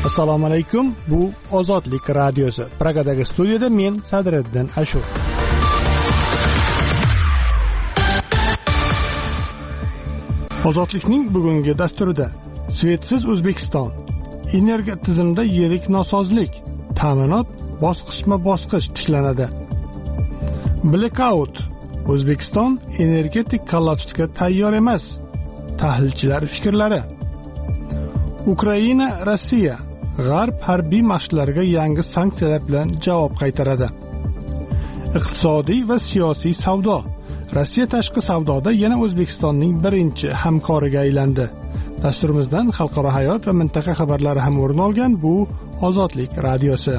Assalomu alaykum. Bu Ozodlik radiosi. Pragadagi studiyada men Sadriddin Ashur. Ozodlikning bugungi dasturida Svetsiz O'zbekiston, energiya tizimida yirik nosozlik, ta'minot bosqichma-bosqich tiklanadi. Blackout. O'zbekiston energetik kollapsga tayyor emas. Tahlilchilar fikrlari. Ukraina, Rossiya G'arb harbiy mashqlariga yangi sanksiyalar bilan javob qaytaradi. Iqtisodiy va siyosiy savdo. Rossiya tashqi savdoda yana O'zbekistonning birinchi hamkoriga aylandi. Dasturimizdan xalqaro hayot va mintaqa xabarlari ham o'rin olgan bu Ozodlik radiosi.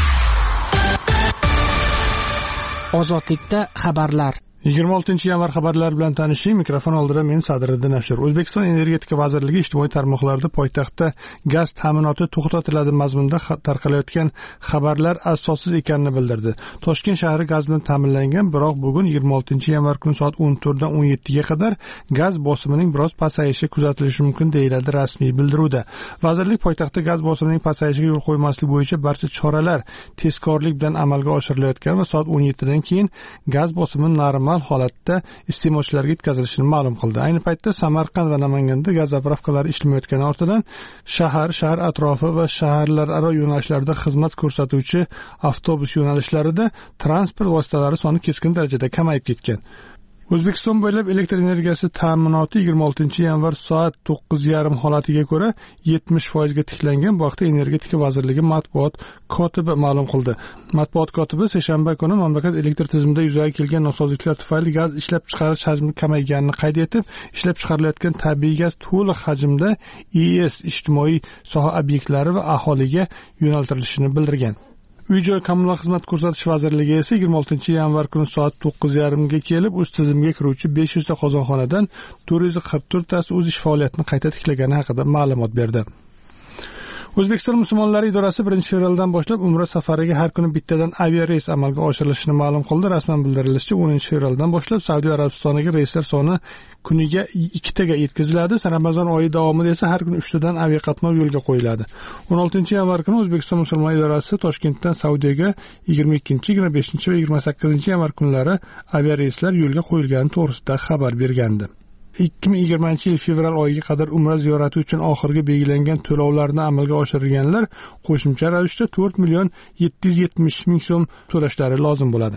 Ozodlikda xabarlar. 26-yanvar xabarlar bilan tanishing. Mikrofon oldida men Sadriddin Ashur. O'zbekiston Energetika vazirligi ijtimoiy tarmoqlarda poytaxtda gaz ta'minoti to'xtatiladi mazmunida tarqalayotgan xabarlar asossiz ekanini bildirdi. Toshkent shahri gaz bilan ta'minlangan, biroq bugun 26-yanvar kuni soat 14 dan 17 ga qadar gaz bosimining biroz pasayishi kuzatilishi mumkin deyiladi rasmiy bildiruvda. Vazirlik poytaxtda gaz bosimining pasayishiga yo'l qo'ymaslik bo'yicha barcha choralar tezkorlik bilan amalga oshirilayotgan va soat 17 dan keyin gaz bosimi normal holatda iste'molchilarga yetkazilishini ma'lum qildi. Ayni paytda Samarqand va Namanganda gaz zapravkalari ishlamayotgani ortidan shahar atrofi va shaharlararo yo'nalishlarda xizmat ko'rsatuvchi avtobus yo'nalishlarida transport vositalari soni keskin darajada kamayib ketgan. O'zbekiston bo'ylab elektr energiyasi ta'minoti 26-yanvar soat 9:30 holatiga ko'ra 70% ga tiklangan. Bu haqda Energetika vazirligi matbuot kotibi ma'lum qildi. Matbuot kotibi seshanba kuni mamlakat elektr tizimida yuzaga kelgan nosozliklar tufayli gaz ishlab chiqarish hajmi kamayganini qayd etib, ishlab chiqarilayotgan tabiiy gaz to'liq hajmda ES ijtimoiy soha obyektlari va aholiga yo'naltirilishini bildirgan. Uy-joy kommunal xizmat ko'rsatish vazirligi esa 26-yanvar kuni soat 9:30 ga kelib, o'z tizimiga kiruvchi 500 ta qozonxonadan 444 tasi o'z ish faoliyatini qayta tiklagani haqida ma'lumot berdi. O'zbekiston musulmonlari idorasi 1-fevraldan boshlab Umra safariga har kuni bittadan aviareys amalga oshirilishini ma'lum qildi. Rasman bildirilishicha 10-fevraldan boshlab Saudiya Arabistoniga reyslar soni kuniga 2 taga yetkaziladi. Ramazon oyi davomida esa har kuni 3 tadan aviaqatnov yo'lga qo'yiladi. 16-yanvar kuni O'zbekiston musulmonlari idorasi Toshkentdan Saudiyaga 22, 25 va 28-yanvar kunlari aviareyslar yo'lga qo'yilgani to'g'risida xabar bergandi. 2020 yil fevral oyiga qadar Umra ziyorati uchun oxirgi belgilangan to'lovlarni amalga oshirganlar qo'shimcha ravishda 4,770,000 so'm to'lashlari lozim bo'ladi.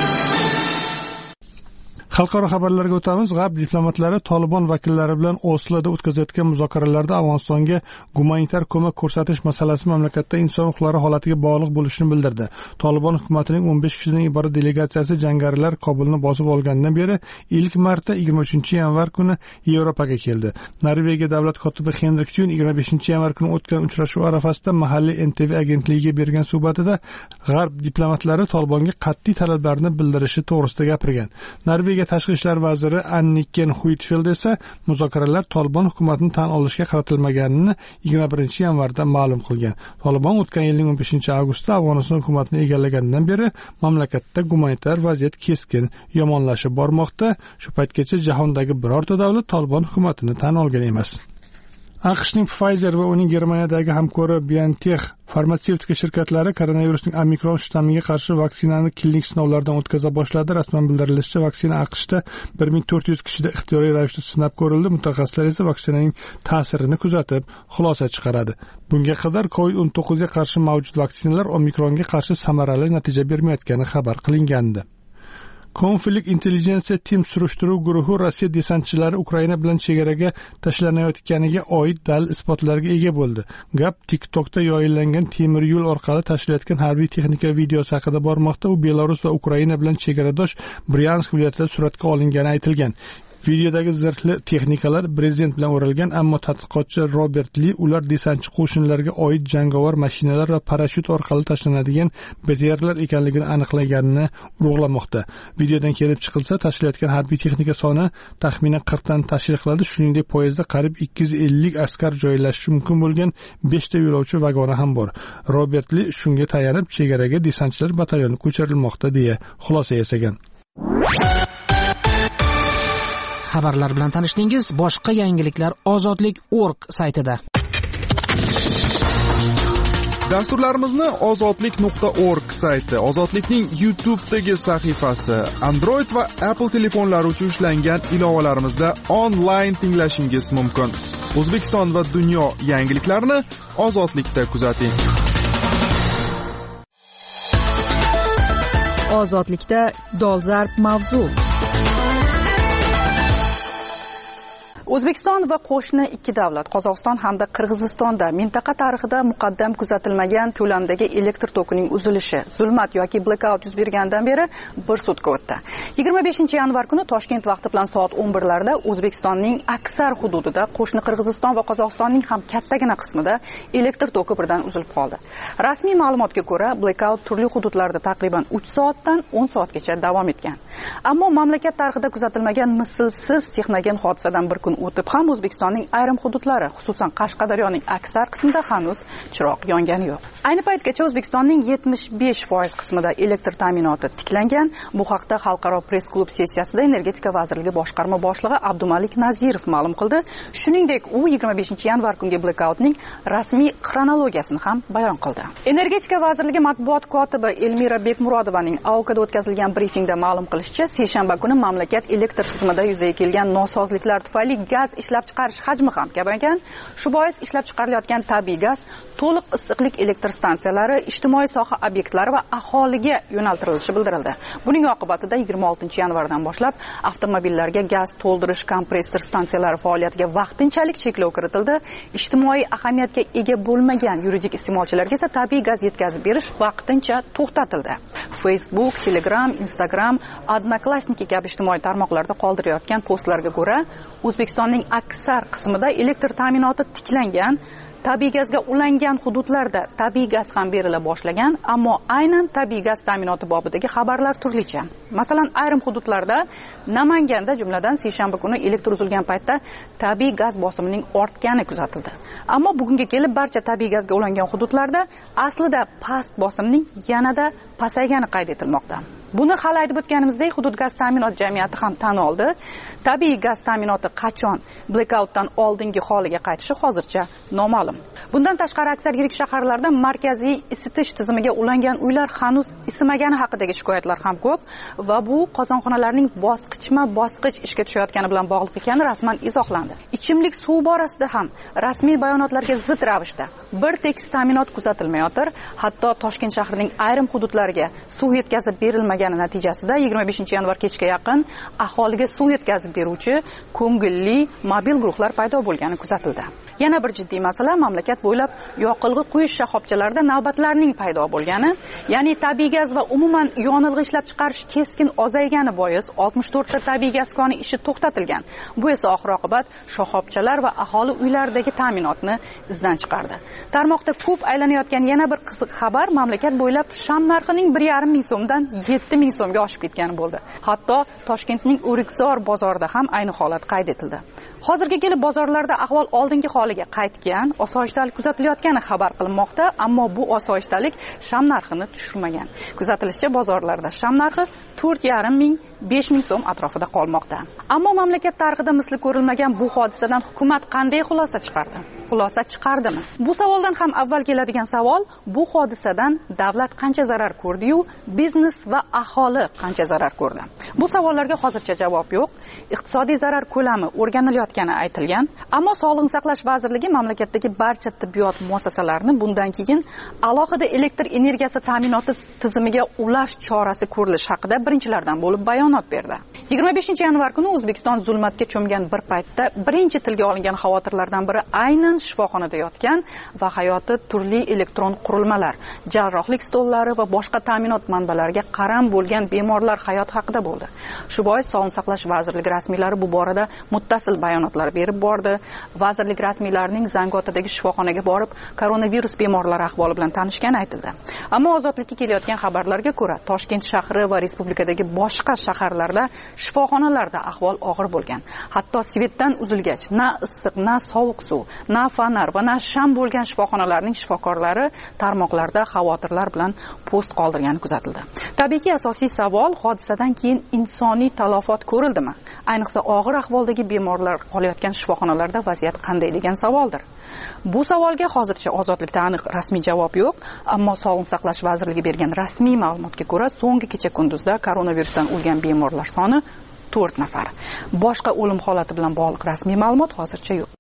Xalqaro xabarlarga o'tamiz. G'arb diplomatlari Tolibon vakillari bilan Osloda o'tkazayotgan muzokaralarda Afg'onistonga gumanitar ko'mak ko'rsatish masalasi mamlakatda inson huquqlari holatiga bog'liq bo'lishini bildirdi. Tolibon hukumatining 15 kishidan iborat delegatsiyasi jangarilar Kobulni bosib olgandan beri ilk marta 23-yanvar kuni Yevropaga keldi. Norvegiya davlat kotibi Henrik Tun 25-yanvar kuni o'tgan uchrashuv arafasida mahalliy NTV agentligiga bergan suhbatida G'arb diplomatlari Tolibonga qat'iy talablarni bildirishi to'g'risida gapirgan. Norvegiya Tashqi ishlar vaziri Anniken Huitfeldt esa muzokaralar Tolibon hukumatini tan olishga qaratilmaganini 21-yanvarda ma'lum qilgan. Tolibon o'tgan yilning 15-avgustda Afg'oniston hukumatini egallaganidan beri mamlakatda gumanitar vaziyat keskin yomonlashib bormoqda. Shu paytgacha jahondagi birorta davlat Tolibon hukumatini tan olgan emas. AQShning Pfizer va uning Germaniyadagi hamkori BioNTech farmatsevtika shirkatlari koronavirusning omikron shtammiga qarshi vaksinani klinik sinovlardan o'tkaza boshladi. Rasman bildirilishicha, vaksina AQShda 1400 kishida ixtiyoriy ravishda sinab ko'rildi. Mutaxassislar esa vaksinaning ta'sirini kuzatib, xulosa chiqaradi. Bunga qadar COVID-19 ga qarshi mavjud vaksinalar omikronga qarshi samarali natija bermayotgani xabar qilingandi. Konflikt intelligensiya tim surishtiruv guruhi Rossiya desantchilari Ukraina bilan chegaraga tashlanayotganiga oid dalil isbotlarga ega bo'ldi. Gap TikTokda yoyillangan temir yo'l orqali tashilayotgan harbiy texnika videosi haqida bormoqda. U Belarus va Ukraina bilan chegaradosh Bryansk viloyatida suratga olingani aytilgan. Videodagi zirhli texnikalar prezident bilan o'ralgan, ammo tadqiqotchi Robert Li ular desantchi qo'shinlarga oid jangovar mashinalar va parashyut orqali tashlanadigan BTRlar ekanligini aniqlaganini urug'lamoqda. Videodan kelib chiqilsa, tashilayotgan harbiy texnika soni taxminan 40 dan tashkil qiladi. Shuningdek, poyezdda qariyb 250 askar joylashishi mumkin bo'lgan 5 ta yo'lovchi vagoni ham bor. Robert Li shunga tayanib chegaraga desantchilar batalyoni ko'chirilmoqda deya xulosa yasagan. Xabarlar bilan tanishdingiz. Boshqa yangiliklar Ozodlik.org saytida. Dasturlarimizni ozodlik.org sayti, Ozodlikning YouTube'dagi sahifasi, Android va Apple telefonlari uchun ishlangan ilovalarimizda onlayn tinglashingiz mumkin. O'zbekiston va dunyo yangiliklarini Ozodlikda kuzating. Ozodlikda dolzarb mavzu. O'zbekiston va qo'shni ikki davlat, Qozog'iston hamda Qirg'izistonda mintaqa tarixida muqaddam kuzatilmagan ko'lamdagi elektr tokining uzilishi, zulmat yoki blackout yuz bergandan beri bir sutka o'tdi. 25-yanvar kuni Toshkent vaqti bilan soat 11larda O'zbekistonning aksar hududida, qo'shni Qirg'iziston va Qozog'istonning ham kattagina qismida elektr toki birdan uzilib qoldi. Rasmiy ma'lumotga ko'ra, blackout turli hududlarda taqriban 3 soatdan 10 soatgacha davom etgan. Ammo mamlakat tarixida kuzatilmagan mislsiz texnogen hodisadan bir kun o'tib ham O'zbekistonning ayrim hududlari, xususan Qashqadaryoning aksar qismida hanuz chiroq yongani yo'q. Ayni paytgacha O'zbekistonning 75% qismida elektr ta'minoti tiklangan. Bu haqda Xalqaro press-klub sessiyasida Energetika vazirligi boshqarma boshlig'i Abdumalik Nazirov ma'lum qildi. Shuningdek, u 25-yanvar kungi blackoutning rasmiy xronologiyasini ham bayon qildi. Energetika vazirligi matbuot kotibi Elmira Bekmurodovaning AOKda o'tkazilgan brifingda ma'lum qilishicha, seshanba kuni mamlakat elektr tizimida yuzaga kelgan nosozliklar tufayli gaz ishlab chiqarish hajmi ham kamaygan. Shu bois ishlab chiqarilayotgan tabiiy gaz to'liq issiqlik elektr stansiyalari, ijtimoiy soha obyektlari va aholiga yo'naltirilishi bildirildi. Buning oqibatida 26-yanvardan boshlab avtomobillarga gaz to'ldirish kompressor stansiyalari faoliyatiga vaqtinchalik cheklov kiritildi. Ijtimoiy ahamiyatga ega bo'lmagan yuridik iste'molchilarga esa tabiiy gaz yetkazib berish vaqtincha to'xtatildi. Facebook, Telegram, Instagram, Odnoklassniki kabi ijtimoiy tarmoqlarda qoldirayotgan postlarga ko'ra, O'zbekistonning aksar qismida elektr ta'minoti tiklangan. Tabiiy gazga ulangan hududlarda tabiiy gaz ham berila boshlagan, ammo aynan tabiiy gaz ta'minoti bobidagi xabarlar turlicha. Masalan, ayrim hududlarda, Namanganda jumladan seshanba kuni elektr uzilgan paytda tabiiy gaz bosimining ortgani kuzatildi. Ammo bugunga kelib barcha tabiiy gazga ulangan hududlarda aslida past bosimning yanada pasaygani qayd etilmoqda. Buni hali aytib o'tganimizdek, hudud gaz ta'minot jamiyati ham tan oldi. Tabiiy gaz ta'minoti qachon blackoutdan oldingi holiga qaytishi hozircha noma'lum. Bundan tashqari aksar yirik shaharlarda markaziy isitish tizimiga ulangan uylar hanuz isimagani haqidagi shikoyatlar ham ko'p va bu qozonxonalarning bosqichma-bosqich ishga tushayotgani bilan bog'liq ekani rasman izohlandi. Ichimlik suv borasida ham rasmiy bayonotlarga zid ravishda bir tekis ta'minot kuzatilmayotir. Hatto Toshkent shahrining ayrim hududlariga suv yetkazib berilmagani natijasida 25-yanvar kechga yaqin aholiga suv yetkazib beruvchi ko'ngilli mobil guruhlar paydo bo'lgani kuzatildi. Yana bir jiddiy masala mamlakat bo'ylab yoqilg'i quyish shoxobchalarida navbatlarning paydo bo'lgani, ya'ni tabiiy gaz va umuman yonilg'i ishlab chiqarish keskin ozaygani bois 64 ta tabiiy gaz koni ishi to'xtatilgan. Bu esa oxir-oqibat shoxobchalar va aholi uylaridagi ta'minotni izdan chiqardi. Tarmoqda ko'p aylanayotgan yana bir qiziq xabar mamlakat bo'ylab sham narxining 1,5 ming so'mdan 7 ming so'mga oshib ketgani bo'ldi. Hatto Toshkentning O'rikzor bozorida ham ayni holat qayd etildi. Hozirga kelib bozorlarda ahvol oldingi holiga qaytgan, osoyishtalik kuzatilayotgani xabar qilinmoqda, ammo bu osoyishtalik sham narxini tushirmagan. Kuzatilishicha, bozorlarda sham narxi 4,5 ming 5 ming so'm atrofida qolmoqda. Ammo mamlakat tarixida misli ko'rilmagan bu hodisadan hukumat qanday xulosa chiqardi? Xulosa chiqardimi? Bu savoldan ham avval keladigan savol, bu hodisadan davlat qancha zarar ko'rdi-yu, biznes va aholi qancha zarar ko'rdi? Bu savollarga hozircha javob yo'q. Iqtisodiy zarar ko'lami o'rganilayotgani aytilgan, ammo Sog'liqni saqlash vazirligi mamlakatdagi barcha tibbiyot muassasalarini bundan keyin alohida elektr energiyasi ta'minoti tizimiga ulash chorasi ko'rilishi haqida birinchilardan bo'lib bayonot berdi. 25-yanvar kuni O'zbekiston zulmatga cho'mgan bir paytda birinchi tilga olingan xavotirlardan biri aynan shifoxonada yotgan va hayoti turli elektron qurilmalar, jarrohlik stollari va boshqa ta'minot manbalariga qaram bo'lgan bemorlar hayoti haqida bo'ldi. Shu bois Sog'liqni saqlash vazirligi rasmiylari bu borada muttasil bayonotlar berib bordi. Vazirlik rasmiylarining Zangotadagi shifoxonaga borib, koronavirus bemorlari ahvoli bilan tanishgani aytildi. Ammo Ozodlikka kelayotgan xabarlarga ko'ra, Toshkent shahri va respublikadagi boshqa shaharlarda shifoxonalarda ahvol og'ir bo'lgan. Hatto svetdan uzilgach, na issiq, na sovuq suv, na fonar va na sham bo'lgan shifoxonalarning shifokorlari tarmoqlarda xavotirlar bilan post qoldirgani kuzatildi. Tabiiyki, asosiy savol hodisadan keyin insoniy talafot ko'rildimi? Ayniqsa og'ir ahvoldagi bemorlar qolayotgan shifoxonalarda vaziyat qanday degan savoldir. Bu savolga hozircha ozodlikda aniq rasmiy javob yo'q, ammo Sog'liqni saqlash vazirligi bergan rasmiy ma'lumotga ko'ra, so'nggi kecha kunduzda koronavirusdan o'lgan bemorlar soni 4 nafar. Boshqa o'lim holati bilan bog'liq rasmiy ma'lumot hozircha yo'q.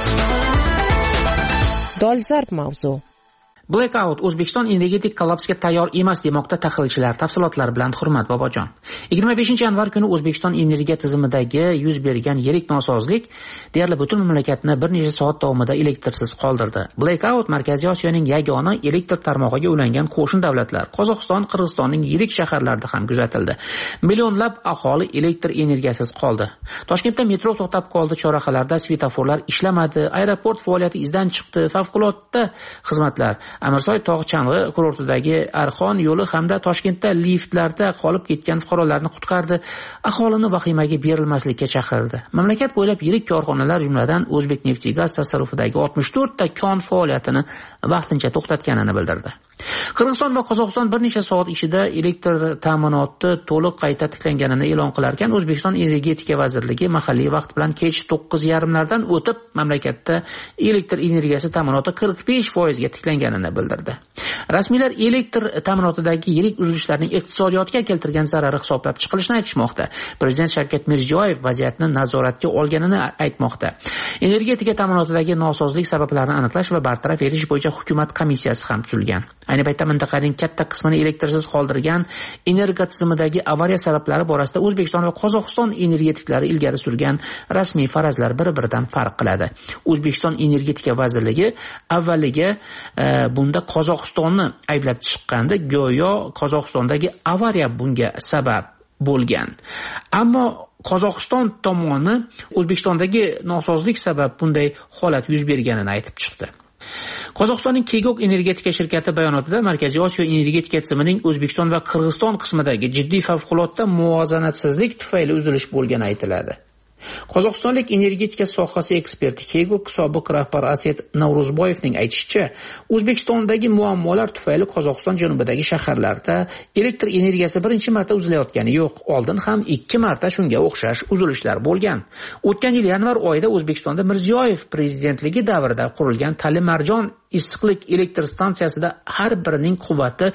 Dolzarb mavzu. Blackout O'zbekiston energetik kollapsga tayyor emas demoqda tahlilchilar. Tafsilotlar bilan Hurmat Bobojon. 25-yanvar kuni O'zbekiston energiya tizimidagi yuz bergan yirik nosozlik deyarli butun mamlakatni bir necha soat davomida elektrsiz qoldirdi. Blackout Markaziy Osiyoning yagona elektr tarmog'iga ulangan qo'shni davlatlar Qozog'iston, Qirg'izistonning yirik shaharlarida ham kuzatildi. Millionlab aholi elektr energiyasiz qoldi. Toshkentda metro to'xtab qoldi, chorrahalarda svetoforlar ishlamadi, aeroport faoliyati izdan chiqdi, favqulodda xizmatlar Amirsoy tog'-chang'i kurortidagi Arxon yo'li hamda Toshkentda liftlarda qolib ketgan fuqarolarni qutqardi, aholini vahimaga berilmaslikka chaqirdi. Mamlakat bo'ylab yirik korxonalar, jumladan O'zbekneftgaz tasarrufidagi 64 ta kon faoliyatini vaqtincha to'xtatganini bildirdi. Qirg'iziston va Qozog'iston bir necha soat ichida elektr ta'minoti to'liq qayta tiklanganini e'lon qilarkan, O'zbekiston Energetika vazirligi mahalliy vaqt bilan kech 9:30 o'tib mamlakatda elektr energiyasi ta'minoti 45% ga tiklanganini bildirdi. Rasmiylar elektr ta'minotidagi yirik uzilishlarning iqtisodiyotga keltirgan zarari hisoblab chiqilishini aytishmoqda. Prezident Shavkat Mirziyoyev vaziyatni nazoratga olganini aytmoqda. Energetika ta'minotidagi nosozlik sabablarini aniqlash va bartaraf etish bo'yicha hukumat komissiyasi ham tuzilgan. Ayni paytda mintaqaning katta qismini elektrsiz qoldirgan energiya tizimidagi avariya sabablari borasida O'zbekiston va Qozog'iston energetiklari ilgari surgan rasmiy farazlar bir-biridan farq qiladi. O'zbekiston Energetika vazirligi avvaliga bunda Qozog'istonni ayblab chiqqandi, go'yo Qozog'istondagi avariya bunga sabab bo'lgan. Ammo Qozog'iston tomoni O'zbekistondagi nosozlik sabab bunday holat yuz berganini aytib chiqdi. Qozog'istonning Kegok energetika shirkati bayonotida Markaziy Osiyo energetika tizimining O'zbekiston va Qirg'iziston qismidagi jiddiy favqulodda muvozanatsizlik tufayli uzilish bo'lgani aytiladi. Qozog'istonlik energetika sohasi eksperti Kegok sobiq rahbari Asset Navruzboyevning aytishicha, O'zbekistondagi muammolar tufayli Qozog'iston janubidagi shaharlarda elektr energiyasi birinchi marta uzilayotgani yo'q. Oldin ham 2 marta shunga o'xshash uzilishlar bo'lgan. O'tgan yil yanvar oyida O'zbekistonda Mirziyoyev prezidentligi davrida qurilgan Tali-Marjon issiqlik elektr stansiyasida har birining quvvati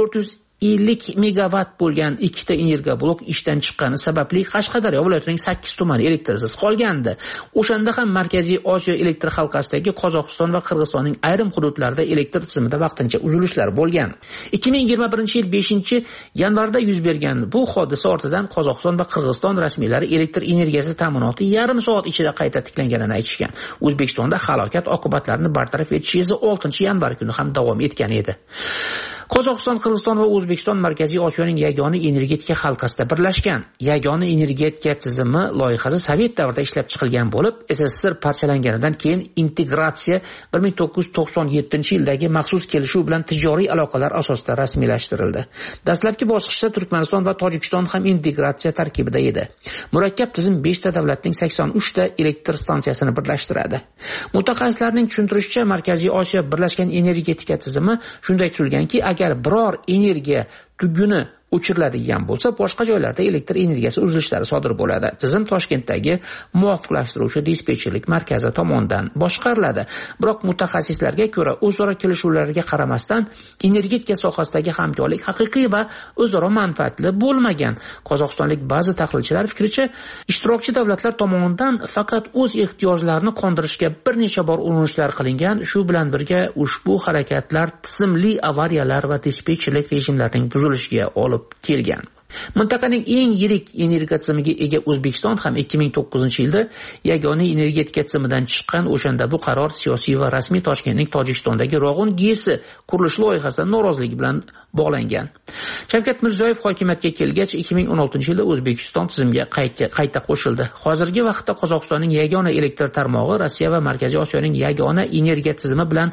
450 megawatt bo'lgan 2 ta energiya blok ishdan chiqqani sababli Qashqadaryo viloyatining 8 tumani elektrsiz qolgandi. O'shanda ham Markaziy Osiyo elektr halqasidagi Qozog'iston va Qirg'izistonning ayrim hududlarida elektr tizimida vaqtincha uzilishlar bo'lgan. 2021-yil 5-yanvarda yuz bergan bu hodisa ortidan Qozog'iston va Qirg'iziston rasmiylari elektr energiyasi ta'minoti yarim soat ichida qayta tiklanganini aytishgan. O'zbekistonda halokat oqibatlarini bartaraf etish esa 6-yanvar kuni ham davom etgan edi. Qozog'iston, Qirg'iziston va O'zbekiston Markaziy Osiyoning yagona energetika halqasida birlashgan. Yagona energetika tizimi loyihasi Sovet davrida ishlab chiqilgan bo'lib, SSSR parchalanganidan keyin integratsiya 1997-yildagi maxsus kelishuv bilan tijoriy aloqalar asosida rasmiylashtirildi. Dastlabki bosqichda Turkmaniston va Tojikiston ham integratsiya tarkibida edi. Murakkab tizim 5 ta davlatning 83 ta elektr stansiyasini birlashtiradi. Mutaxassislarning tushuntirishicha, Markaziy Osiyo birlashgan energetika tizimi shunday tuzilganki, agar biror energiya tuguni o'chiriladigan bo'lsa, boshqa joylarda elektr energiyasi uzilishlari sodir bo'ladi. Tizim Toshkentdagi muvofiqlashtiruvchi dispetcherlik markazi tomonidan boshqariladi. Biroq mutaxassislarga ko'ra, o'zaro kelishuvlarga qaramasdan energetika sohasidagi hamkorlik haqiqiy va o'zaro manfaatli bo'lmagan. Qozog'istonlik ba'zi tahlilchilar fikricha, ishtirokchi davlatlar tomonidan faqat o'z ehtiyojlarini qondirishga bir necha bor urinishlar qilingan, shu bilan birga ushbu harakatlar tizimli avariyalar va dispetcherlik rejimlarining buzilishiga olib kelgan. Mintaqaning eng yirik energiya tizimiga ega O'zbekiston ham 2009-yilda yagona energetika tizimidan chiqqan. O'shanda bu qaror siyosiy va rasmiy Toshkentning Tojikistondagi Rog'un GESi qurilish loyihasidan noroziligi bilan bog'langan. Shavkat Mirziyoyev hokimiyatga kelgach 2016-yilda O'zbekiston tizimga qayta qo'shildi. Hozirgi vaqtda Qozog'istonning yagona elektr tarmog'i Rossiya va Markaziy Osiyoning yagona energiya tizimi bilan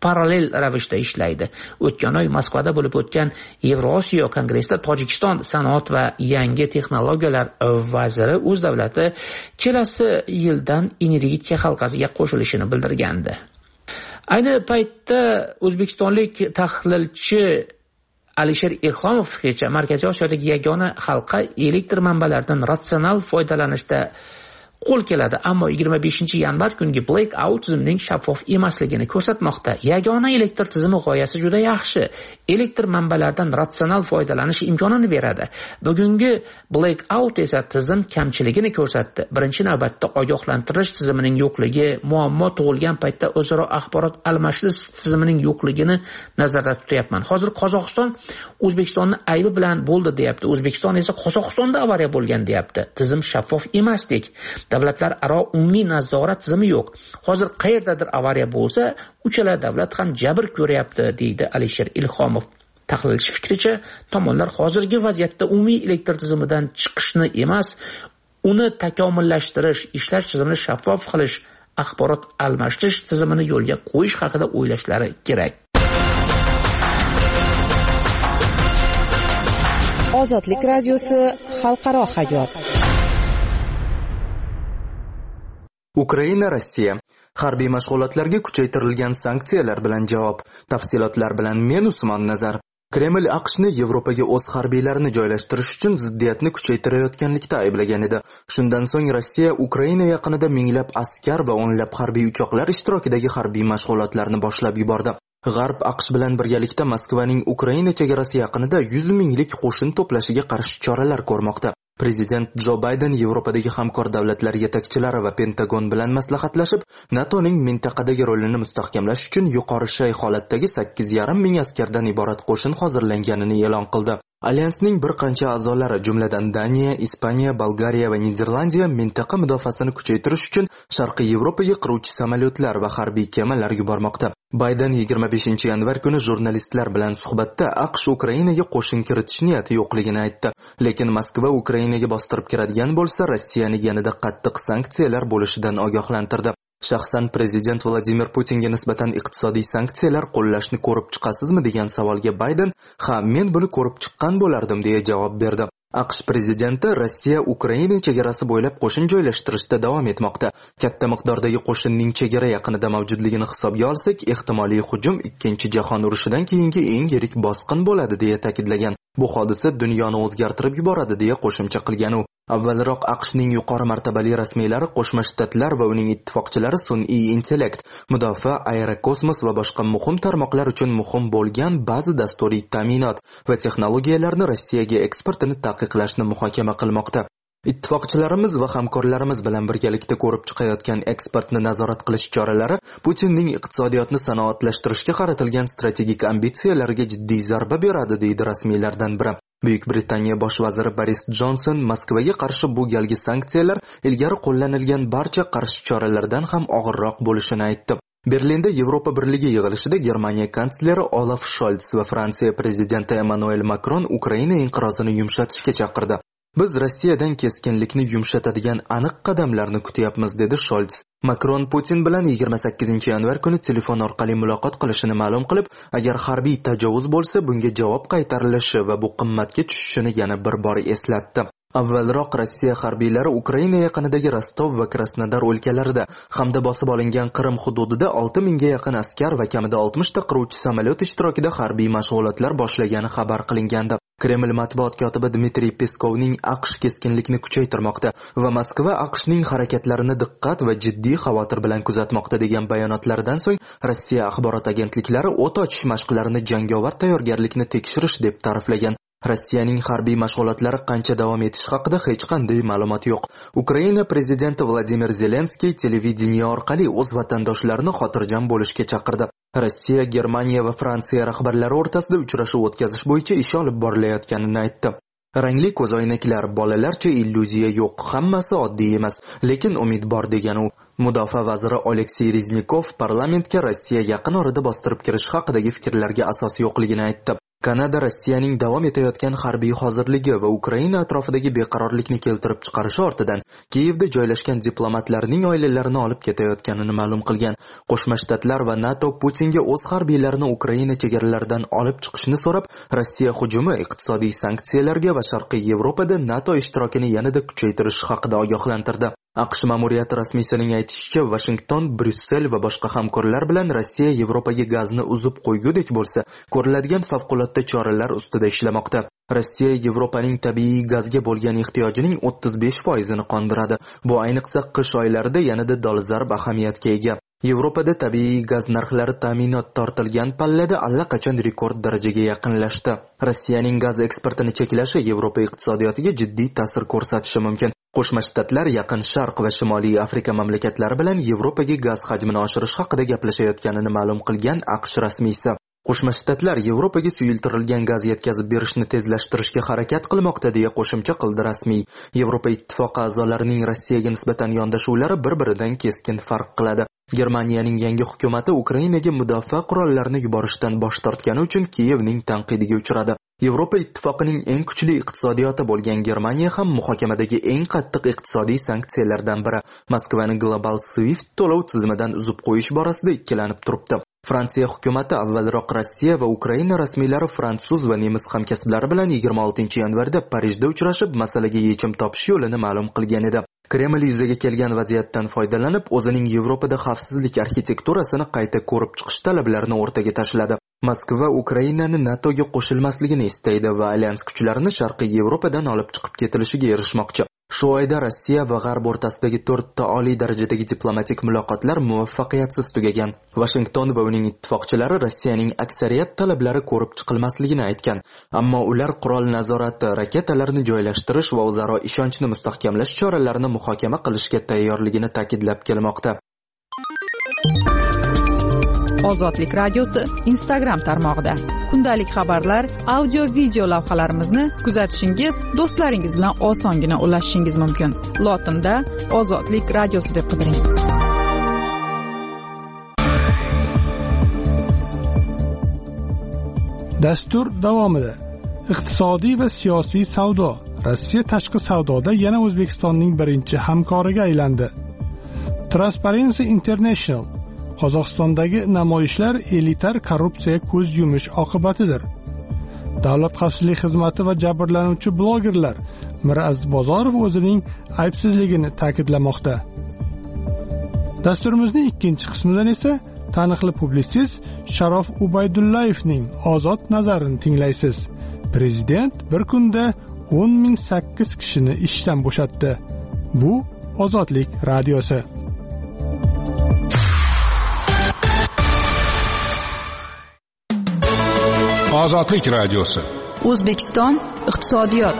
parallel ravishda ishlaydi. O'tgan oy Moskvada bo'lib o'tgan Yevrosiyo kongressida Tojikiston sanoat va yangi texnologiyalar vaziri o'z davlati kelasi yildan energetika halqasiga qo'shilishini bildirgandi. Ayni paytda o'zbekistonlik tahlilchi Alisher Ilhomov fikricha Markaziy Osiyodagi yagona halqa elektr manbalaridan ratsional foydalanishda qo'l keladi, ammo 25-yanvar kungi blackout tizimining shaffof emasligini ko'rsatmoqda. Yagona elektr tizimi g'oyasi juda yaxshi. Elektr manbalaridan ratsional foydalanish imkonini beradi. Bugungi blackout esa tizim kamchiligini ko'rsatdi. Birinchi navbatda ogohlantirish tizimining yo'qligi, muammo tug'ilgan paytda o'zaro axborot almashish tizimining yo'qligini nazarda tutyapman. Hozir Qozog'iston O'zbekistonni aybi bilan bo'ldi deyapti. O'zbekiston esa Qozog'istonda avariya bo'lgan deyapti. Tizim shaffof emasdek. Davlatlararo umumiy nazorat tizimi yo'q. Hozir qayerdadir avariya bo'lsa, uchala davlat ham jabr ko'ryapti, deydi Alisher Ilhomov. Tahlilchi fikricha, tomonlar hozirgi vaziyatda umumiy elektr tizimidan chiqishni emas, uni takomillashtirish, ishlash tizimini shaffof qilish, axborot almashish tizimini yo'lga qo'yish haqida o'ylashlari kerak. Ozodlik radiosi xalqaro hayot. Ukraina Rossiya harbiy mashg'ulotlarga kuchaytirilgan sanksiyalar bilan javob. Tafsilotlar bilan men Usmon Nazar. Kreml AQShni Yevropaga o'z harbiylarini joylashtirish uchun ziddiyatni kuchaytirayotganlikda ayblagan edi. Shundan so'ng Rossiya Ukraina yaqinida minglab askar va o'nlab harbiy uchoqlar ishtirokidagi harbiy mashg'ulotlarni boshlab yubordi. G'arb AQSh bilan birgalikda Moskvaning Ukraina chegarasi yaqinida 100 minglik qo'shin to'plashiga qarshi choralar ko'rmoqda. Prezident Jo Bayden Yevropadagi hamkor davlatlar yetakchilari va Pentagon bilan maslahatlashib, NATOning mintaqadagi rolini mustahkamlash uchun yuqori shay holatdagi 8,5 ming askardan iborat qo'shin hozirlanganini e'lon qildi. Alyansning bir qancha a'zolari, jumladan Daniya, Ispaniya, Bolgariya va Niderlandiya mintaqa mudofaasini kuchaytirish uchun Sharqiy Yevropaga qiruvchi samolyotlar va harbiy kemalar yubormoqda. Bayden 25-yanvar kuni jurnalistlar bilan suhbatda AQSh Ukrainaga qo'shin kiritish niyati yo'qligini aytdi. Lekin Moskva Ukrainaga bostirib kiradigan bo'lsa, Rossiyani yanada qattiq sanksiyalar bo'lishidan ogohlantirdi. Shaxsan prezident Vladimir Putinga nisbatan iqtisodiy sanksiyalar qo'llashni ko'rib chiqasizmi degan savolga Bayden, "Ha, men buni ko'rib chiqqan bo'lardim" deya javob berdi. AQSh prezidenti Rossiya Ukraina chegarasi bo'ylab qo'shin joylashtirishda davom etmoqda. Katta miqdordagi qo'shinning chegara yaqinida mavjudligini hisobga olsak, ehtimoliy hujum Ikkinchi jahon urushidan keyingi eng yirik bosqin bo'ladi deya ta'kidlagan. Bu hodisa dunyoni o'zgartirib yuboradi deya qo'shimcha qilgan u. Avvalroq AQShning yuqori martabali rasmiylari Qo'shma Shtatlar va uning ittifoqchilari sun'iy intellekt, mudofaa, aerokosmos va boshqa muhim tarmoqlar uchun muhim bo'lgan ba'zi dasturiy ta'minot va texnologiyalarni Rossiyaga eksportini taqiqlashni muhokama qilmoqda. Ittifoqchilarimiz va hamkorlarimiz bilan birgalikda ko'rib chiqayotgan eksportni nazorat qilish choralari Putinning iqtisodiyotni sanoatlashtirishga qaratilgan strategik ambitsiyalariga jiddiy zarba beradi, deydi rasmiylardan biri. Buyuk Britaniya bosh vaziri Boris Jonson Moskvaga qarshi bu galgi sanksiyalar ilgari qo'llanilgan barcha qarshi choralardan ham og'irroq bo'lishini aytdi. Berlinda Yevropa Birligi yig'ilishida Germaniya kansleri Olaf Scholz va Fransiya prezidenti Emmanuel Macron Ukraina inqirozini yumshatishga chaqirdi. Biz Rossiyadan keskinlikni yumshatadigan aniq qadamlarni kutyapmiz, dedi Scholz. Macron Putin bilan 28-yanvar kuni telefon orqali muloqot qilishini ma'lum qilib, agar harbiy tajovuz bo'lsa, bunga javob qaytarilishi va bu qimmatga tushishini yana bir bor eslatdi. Avvalroq Rossiya harbiylari Ukraina yaqinidagi Rostov va Krasnodar o'lkalarida hamda bosib olingan Qrim hududida 6 mingga yaqin askar va kamida 60 ta qiruvchi samolyot ishtirokida harbiy mashg'ulotlar boshlagani xabar qilingandi. Kreml matbuot kotibi Dmitriy Peskovning AQSh keskinlikni kuchaytirmoqda va Moskva AQShning harakatlarini diqqat va jiddiy xavotir bilan kuzatmoqda degan bayonotlaridan so'ng Rossiya axborot agentliklari o't ochish mashqlarini jangovar tayyorgarlikni tekshirish deb ta'riflagan. Rossiyaning harbiy mashg'ulotlari qancha davom etishi haqida hech qanday ma'lumot yo'q. Ukraina prezidenti Vladimir Zelenskiy televideniye orqali o'z vatandoshlarini xotirjam bo'lishga chaqirdi. Rossiya, Germaniya va Fransiya rahbarlari o'rtasida uchrashuv o'tkazish bo'yicha ish olib borilayotganini aytdi. Rangli ko'zoynaklar, bolalarcha illyuziya yo'q, hammasi oddiy emas, lekin umid bor degan u. Mudofaa vaziri Oleksiy Reznikov parlamentga Rossiya yaqin orada bostirib kirish haqidagi fikrlarga asos yo'qligini aytdi. Kanada Rossiyaning davom etayotgan harbiy hozirligi va Ukraina atrofidagi beqarorlikni keltirib chiqarishi ortidan Kiyevda joylashgan diplomatlarning oilalarini olib ketayotganini ma'lum qilgan. Qo'shma Shtatlar va NATO Putinga o'z harbiylarini Ukraina chegaralaridan olib chiqishni so'rab, Rossiya hujumi, iqtisodiy sanksiyalarga va Sharqiy Yevropada NATO ishtirokini yanada kuchaytirish haqida ogohlantirdi. AQSh ma'muriyati rasmiysining aytishicha, Washington, Bryussel va boshqa hamkorlar bilan Rossiya Yevropaga gazni uzib qo'ygudek bo'lsa, ko'riladigan favqulodda choralar ustida ishlamoqda. Rossiya Yevropaning tabiiy gazga bo'lgan ehtiyojining 35%ni qondiradi. Bu ayniqsa qish oylarida yanada dolzarb ahamiyatga ega. Yevropada tabiiy gaz narxlari ta'minot tortilgan pallada allaqachon rekord darajaga yaqinlashdi. Rossiyaning gaz eksportini cheklashi Yevropa iqtisodiyotiga jiddiy ta'sir ko'rsatishi mumkin. Qo'shma Shtatlar Yaqin Sharq va Shimoliy Afrika mamlakatlari bilan Yevropaga gaz hajmini oshirish haqida gaplashayotganini ma'lum qilgan AQSh rasmiysi. Qo'shma Shtatlar Yevropaga suyultirilgan gaz yetkazib berishni tezlashtirishga harakat qilmoqda deya qo'shimcha qildi rasmiy. Yevropa ittifoqi a'zolarining Rossiyaga nisbatan yondashuvlari bir-biridan keskin farq qiladi. Germaniyaning yangi hukumati Ukrainaga mudofaa qurollarini yuborishdan bosh tortgani uchun Kiyevning tanqidiga uchradi. Yevropa ittifoqining eng kuchli iqtisodiyoti bo'lgan Germaniya ham muhokamadagi eng qattiq iqtisodiy sanksiyalardan biri. Moskvani global SWIFT to'lov tizimidan uzib qo'yish borasida ikkilanib turibdi. Fransiya hukumati avvalroq Rossiya va Ukraina rasmiylari fransuz va nemis hamkasblari bilan 26-yanvarda Parijda uchrashib, masalaga yechim topish yo'lini ma'lum qilgan edi. Kreml yuzaga kelgan vaziyatdan foydalanib, o'zining Yevropada xavfsizlik arxitekturasini qayta ko'rib chiqish talablarini o'rtaga tashladi. Moskva Ukrainani NATOga qo'shilmasligini istaydi va alyans kuchlarini Sharqiy Yevropadan olib chiqib ketilishiga erishmoqchi. Shu oyda Rossiya va G'arb o'rtasidagi 4 ta oliy darajadagi diplomatik muloqotlar muvaffaqiyatsiz tugagan. Washington va uning ittifoqchilari Rossiyaning aksariyat talablari ko'rib chiqilmasligini aytgan, ammo ular qurol nazorati, raketalarni joylashtirish va o'zaro ishonchni mustahkamlash choralarini muhokama qilishga tayyorligini ta'kidlab kelmoqda. Ozodlik radiosi Instagram tarmog'ida kundalik xabarlar, audio-video lavhalarimizni kuzatishingiz, do'stlaringiz bilan osongina ulashishingiz mumkin. Lotinda Ozodlik radiosi deb qidiring. Dastur davomida iqtisodiy va siyosiy savdo. Rossiya tashqi savdoda yana O'zbekistonning birinchi hamkoriga aylandi. Transparency International Qozog'istondagi namoyishlar elitar korrupsiyaga ko'z yumish oqibatidir. Davlat xavfsizlik xizmati va jabrlanuvchi blogerlar Miraziz Bozorov o'zining aybsizligini ta'kidlamoqda. Dasturimizning ikkinchi qismidan esa taniqli publitsist Sharof Ubaydullayevning ozod nazarini tinglaysiz. Prezident bir kunda 10,008 kishini ishdan bo'shatdi. Bu Ozodlik radiosi. Ozodlik radiosi. O'zbekiston iqtisodiyot.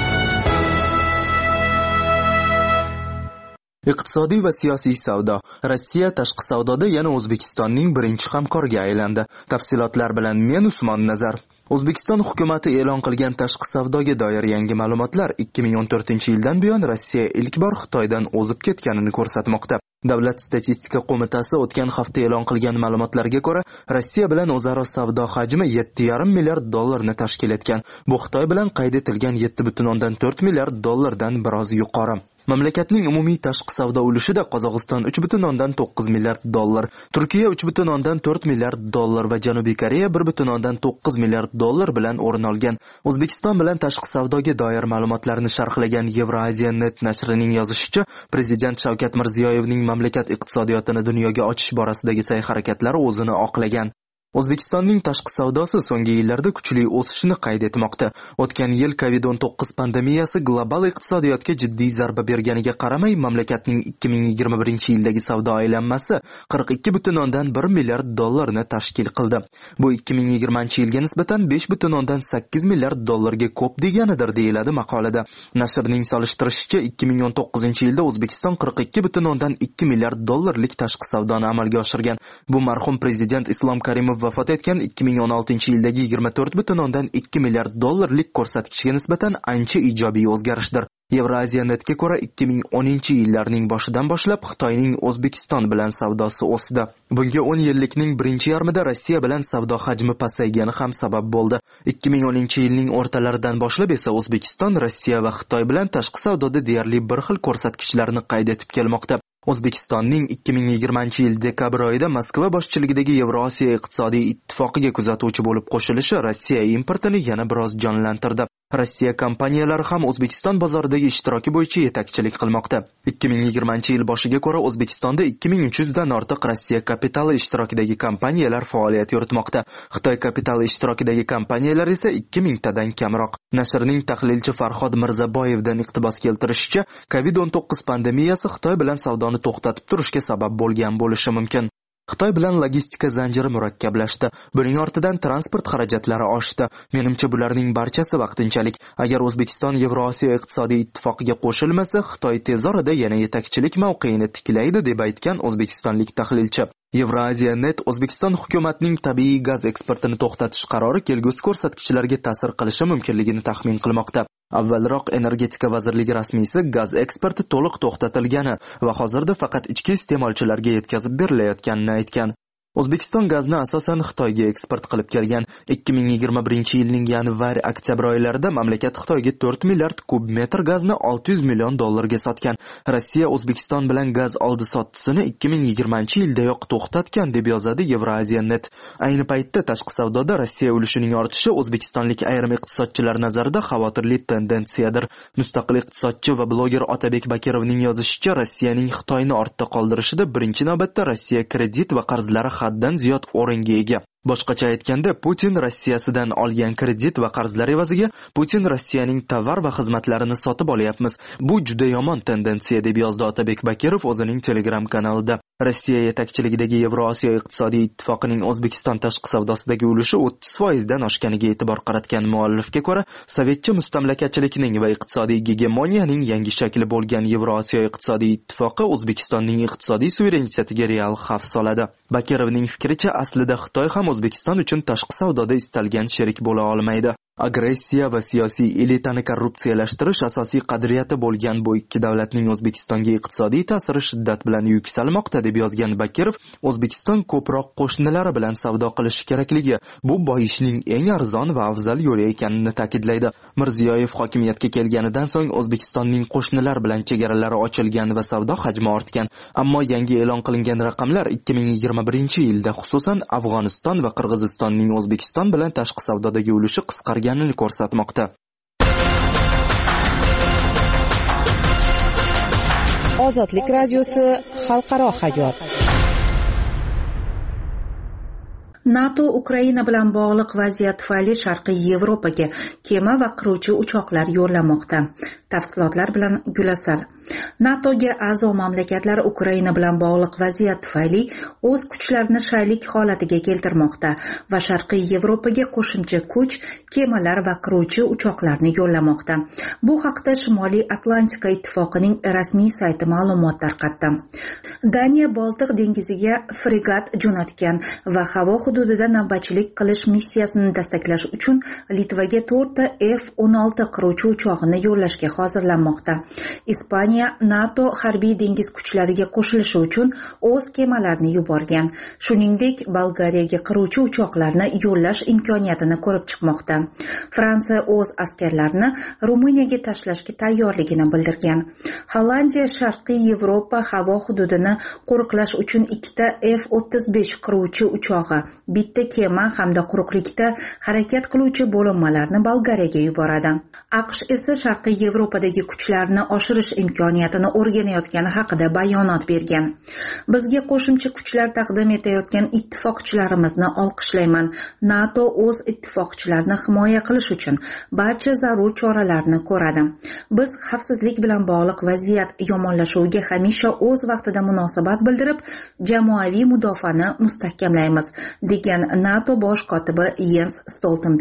Iqtisodiy va siyosiy savdo. Rossiya tashqi savdoda yana O'zbekistonning birinchi hamkoriga aylandi. Tafsilotlar bilan men Usmon Nazar. O'zbekiston hukumati e'lon qilgan tashqi savdoga doir yangi ma'lumotlar 2014-yildan buyon Rossiya ilk bor Xitoydan o'zib ketganini ko'rsatmoqda. Davlat statistika qo'mitasi o'tgan hafta e'lon qilgan ma'lumotlarga ko'ra, Rossiya bilan o'zaro savdo hajmi 7,5 milliard dollarni tashkil etgan. Bu Xitoy bilan qayd etilgan 7,4 milliard dollardan biroz yuqori. Mamlakatning umumiy tashqi savdo ulushida Qozog'iston 3,9 milliard dollar, Turkiya 3,4 milliard dollar va Janubiy Koreya 1,9 milliard dollar bilan o'rin olgan. O'zbekiston bilan tashqi savdoga doir ma'lumotlarni sharhlagan Eurasia.net nashrining yozishicha, Prezident Shavkat Mirziyoyevning mamlakat iqtisodiyotini dunyoga ochish borasidagi sa'y-harakatlari o'zini oqlagan. O'zbekistonning tashqi savdosi so'nggi yillarda kuchli o'sishni qayd etmoqda. O'tgan yil COVID-19 pandemiyasi global iqtisodiyotga jiddiy zarba berganiga qaramay, mamlakatning 2021-yildagi savdo aylanmasi 42,1 milliard dollarni tashkil qildi. Bu 2020-yilga nisbatan 5,8 milliard dollarga ko'p deganidir, deyiladi maqolada. Nashrning solishtirishicha, 2019-yilda O'zbekiston 42,2 milliard dollarlik tashqi savdoni amalga oshirgan. Bu marhum prezident Islom Karimov vafot etgan 2016-yildagi 24,2 milliard dollarlik ko'rsatkichga nisbatan ancha ijobiy o'zgarishdir. Evrasiya.netga ko'ra 2010-yillarning boshidan boshlab Xitoyning O'zbekiston bilan savdosi o'sdi. Bunga 10 yillikning birinchi yarmida Rossiya bilan savdo hajmi pasaygani ham sabab bo'ldi. 2010-yilning o'rtalaridan boshlab esa O'zbekiston Rossiya va Xitoy bilan tashqi savdoda deyarli bir xil ko'rsatkichlarni qayd etib kelmoqda. O'zbekistonning 2020-yil dekabr oyida Moskva boshchiligidagi Yevrosiyo iqtisodiy ittifoqiga kuzatuvchi bo'lib qo'shilishi Rossiya importini yana biroz jonlantirdi. Rossiya kompaniyalari ham O'zbekiston bozoridagi ishtiroki bo'yicha yetakchilik qilmoqda. 2020-yil boshiga ko'ra O'zbekistonda 2300 dan ortiq Rossiya kapitali ishtirokidagi kompaniyalar faoliyat yuritmoqda. Xitoy kapitali ishtirokidagi kompaniyalar esa 2000 tadan kamroq. Nashrning tahlilchi Farhod Mirzaboyevdan iqtibos keltirishicha, COVID-19 pandemiyasi Xitoy bilan savdoni to'xtatib turishga sabab bo'lgan bo'lishi mumkin. Xitoy bilan logistika zanjiri murakkablashdi. Buning ortidan transport xarajatlari oshdi. Menimcha bularning barchasi vaqtinchalik. Agar O'zbekiston Yevrosiyo iqtisodiy ittifoqiga qo'shilmasa, Xitoy tez orada yana yetakchilik mavqeini tiklaydi, deb aytgan o'zbekistonlik tahlilchi. Evrasiya.net O'zbekiston hukumatining tabiiy gaz eksportini to'xtatish qarori kelgusi ko'rsatkichlarga ta'sir qilishi mumkinligini taxmin qilmoqda. Avvalroq Energetika vazirligi rasmiysi gaz eksporti to'liq to'xtatilgani va hozirda faqat ichki iste'molchilarga yetkazib berilayotganini aytgan. O'zbekiston gazni asosan Xitoyga eksport qilib kelgan. 2021-yilning yanvar-oktyabr oylarida mamlakat Xitoyga 4 milliard kub metr gazni 600 million dollarga sotgan. Rossiya O'zbekiston bilan gaz oldi-sottisini 2020-yildayoq to'xtatgan, deb yozadi Evrasiya.net. Ayni paytda tashqi savdoda Rossiya ulushining ortishi o'zbekistonlik ayrim iqtisodchilar nazarida xavotirli tendensiyadir. Mustaqil iqtisodchi va bloger Otabek Bakirovning yozishicha, Rossiyaning Xitoyni ortda qoldirishida birinchi navbatda Rossiya kredit va qarzlari haddan ziyod o'ringa ega. Boshqacha aytganda, Putin Rossiyasidan olgan kredit va qarzlar evaziga Putin Rossiyaning tovar va xizmatlarini sotib olyapmiz. Bu juda yomon tendensiya, deb yozdi Otabek Bakirov o'zining Telegram kanalida. Rossiya yetakchiligidagi Yevrosiyo iqtisodiy ittifoqining O'zbekiston tashqi savdosidagi ulushi 30% dan oshganiga e'tibor qaratgan muallifga ko'ra, sovetcha mustamlakachilikning va iqtisodiy gegemoniyaning yangi shakli bo'lgan Yevrosiyo iqtisodiy ittifoqi O'zbekistonning iqtisodiy suverenitetiga real xavf soladi. Bakirovning fikricha, aslida Xitoy ham O'zbekiston uchun tashqi savdoda istalgan sherik bo'la olmaydi. Agressiya va siyosiy elitani korrupsiyalashtirish asosiy qadriyati bo'lgan bu ikki davlatning O'zbekistonga iqtisodiy ta'siri shiddat bilan yuksalmoqda, deb yozgan Bakirov, O'zbekiston ko'proq qo'shnilari bilan savdo qilishi kerakligi, bu boyishning eng arzon va afzal yo'li ekanini ta'kidlaydi. Mirziyoyev hokimiyatga kelganidan so'ng O'zbekistonning qo'shnilar bilan chegaralari ochilgan va savdo hajmi ortgan. Ammo yangi e'lon qilingan raqamlar 2021-yilda xususan Afg'oniston va Qirg'izistonning O'zbekiston bilan tashqi savdodagi ulushi qisqarganini ko'rsatmoqda. Ozodlik radiosi xalqaro hayot. NATO Ukraina bilan bog'liq vaziyat tufayli Sharqiy Yevropaga kema va qiruvchi uchoqlar yo'llamoqda. Tafsilotlar bilan Gulasal. NATOga a'zo mamlakatlar Ukraina bilan bog'liq vaziyat tufayli o'z kuchlarini shaylik holatiga keltirmoqda va Sharqiy Yevropaga qo'shimcha kuch, kemalar va qiruvchi uchoqlarni yo'llamoqda. Bu haqda Shimoliy Atlantika ittifoqining rasmiy sayti ma'lumot tarqatdi. Daniya Boltiq dengiziga fregat jo'natgan va havo hududida navbatchilik qilish missiyasini dastaklash uchun Litvaga 4 ta F-16 qiruvchi uchog'ini yo'llashga hozirlanmoqda. Ispaniya NATO harbiy dengiz kuchlariga qo'shilishi uchun o'z kemalarini yuborgan. Shuningdek, Bolgariyaga qiruvchi uchoqlarni yo'llash imkoniyatini ko'rib chiqmoqda. Fransiya o'z askarlarini Ruminiyaga tashlashga tayyorligini bildirgan. Hollandiya Sharqiy Yevropa havo hududini qo'riqlash uchun 2 ta F-35 qiruvchi uchog'i, bitta kema hamda quruqlikda harakat qiluvchi bo'linmalarni Bolgariyaga yuboradi. AQSh esa Sharqiy Yevropadagi kuchlarni oshirish imkoniyatini o'rganayotgani haqida bayonot bergan. Bizga qo'shimcha kuchlar taqdim etayotgan ittifoqchilarimizni olqishlayman. NATO o'z ittifoqchilarini himoya qilish uchun barcha zarur choralarni ko'radi. Biz xavfsizlik bilan bog'liq vaziyat yomonlashuviga hamisha o'z vaqtida munosabat bildirib, jamoaviy mudofaani mustahkamlaymiz, degan NATO bosh kotibi Jens Stoltenberg.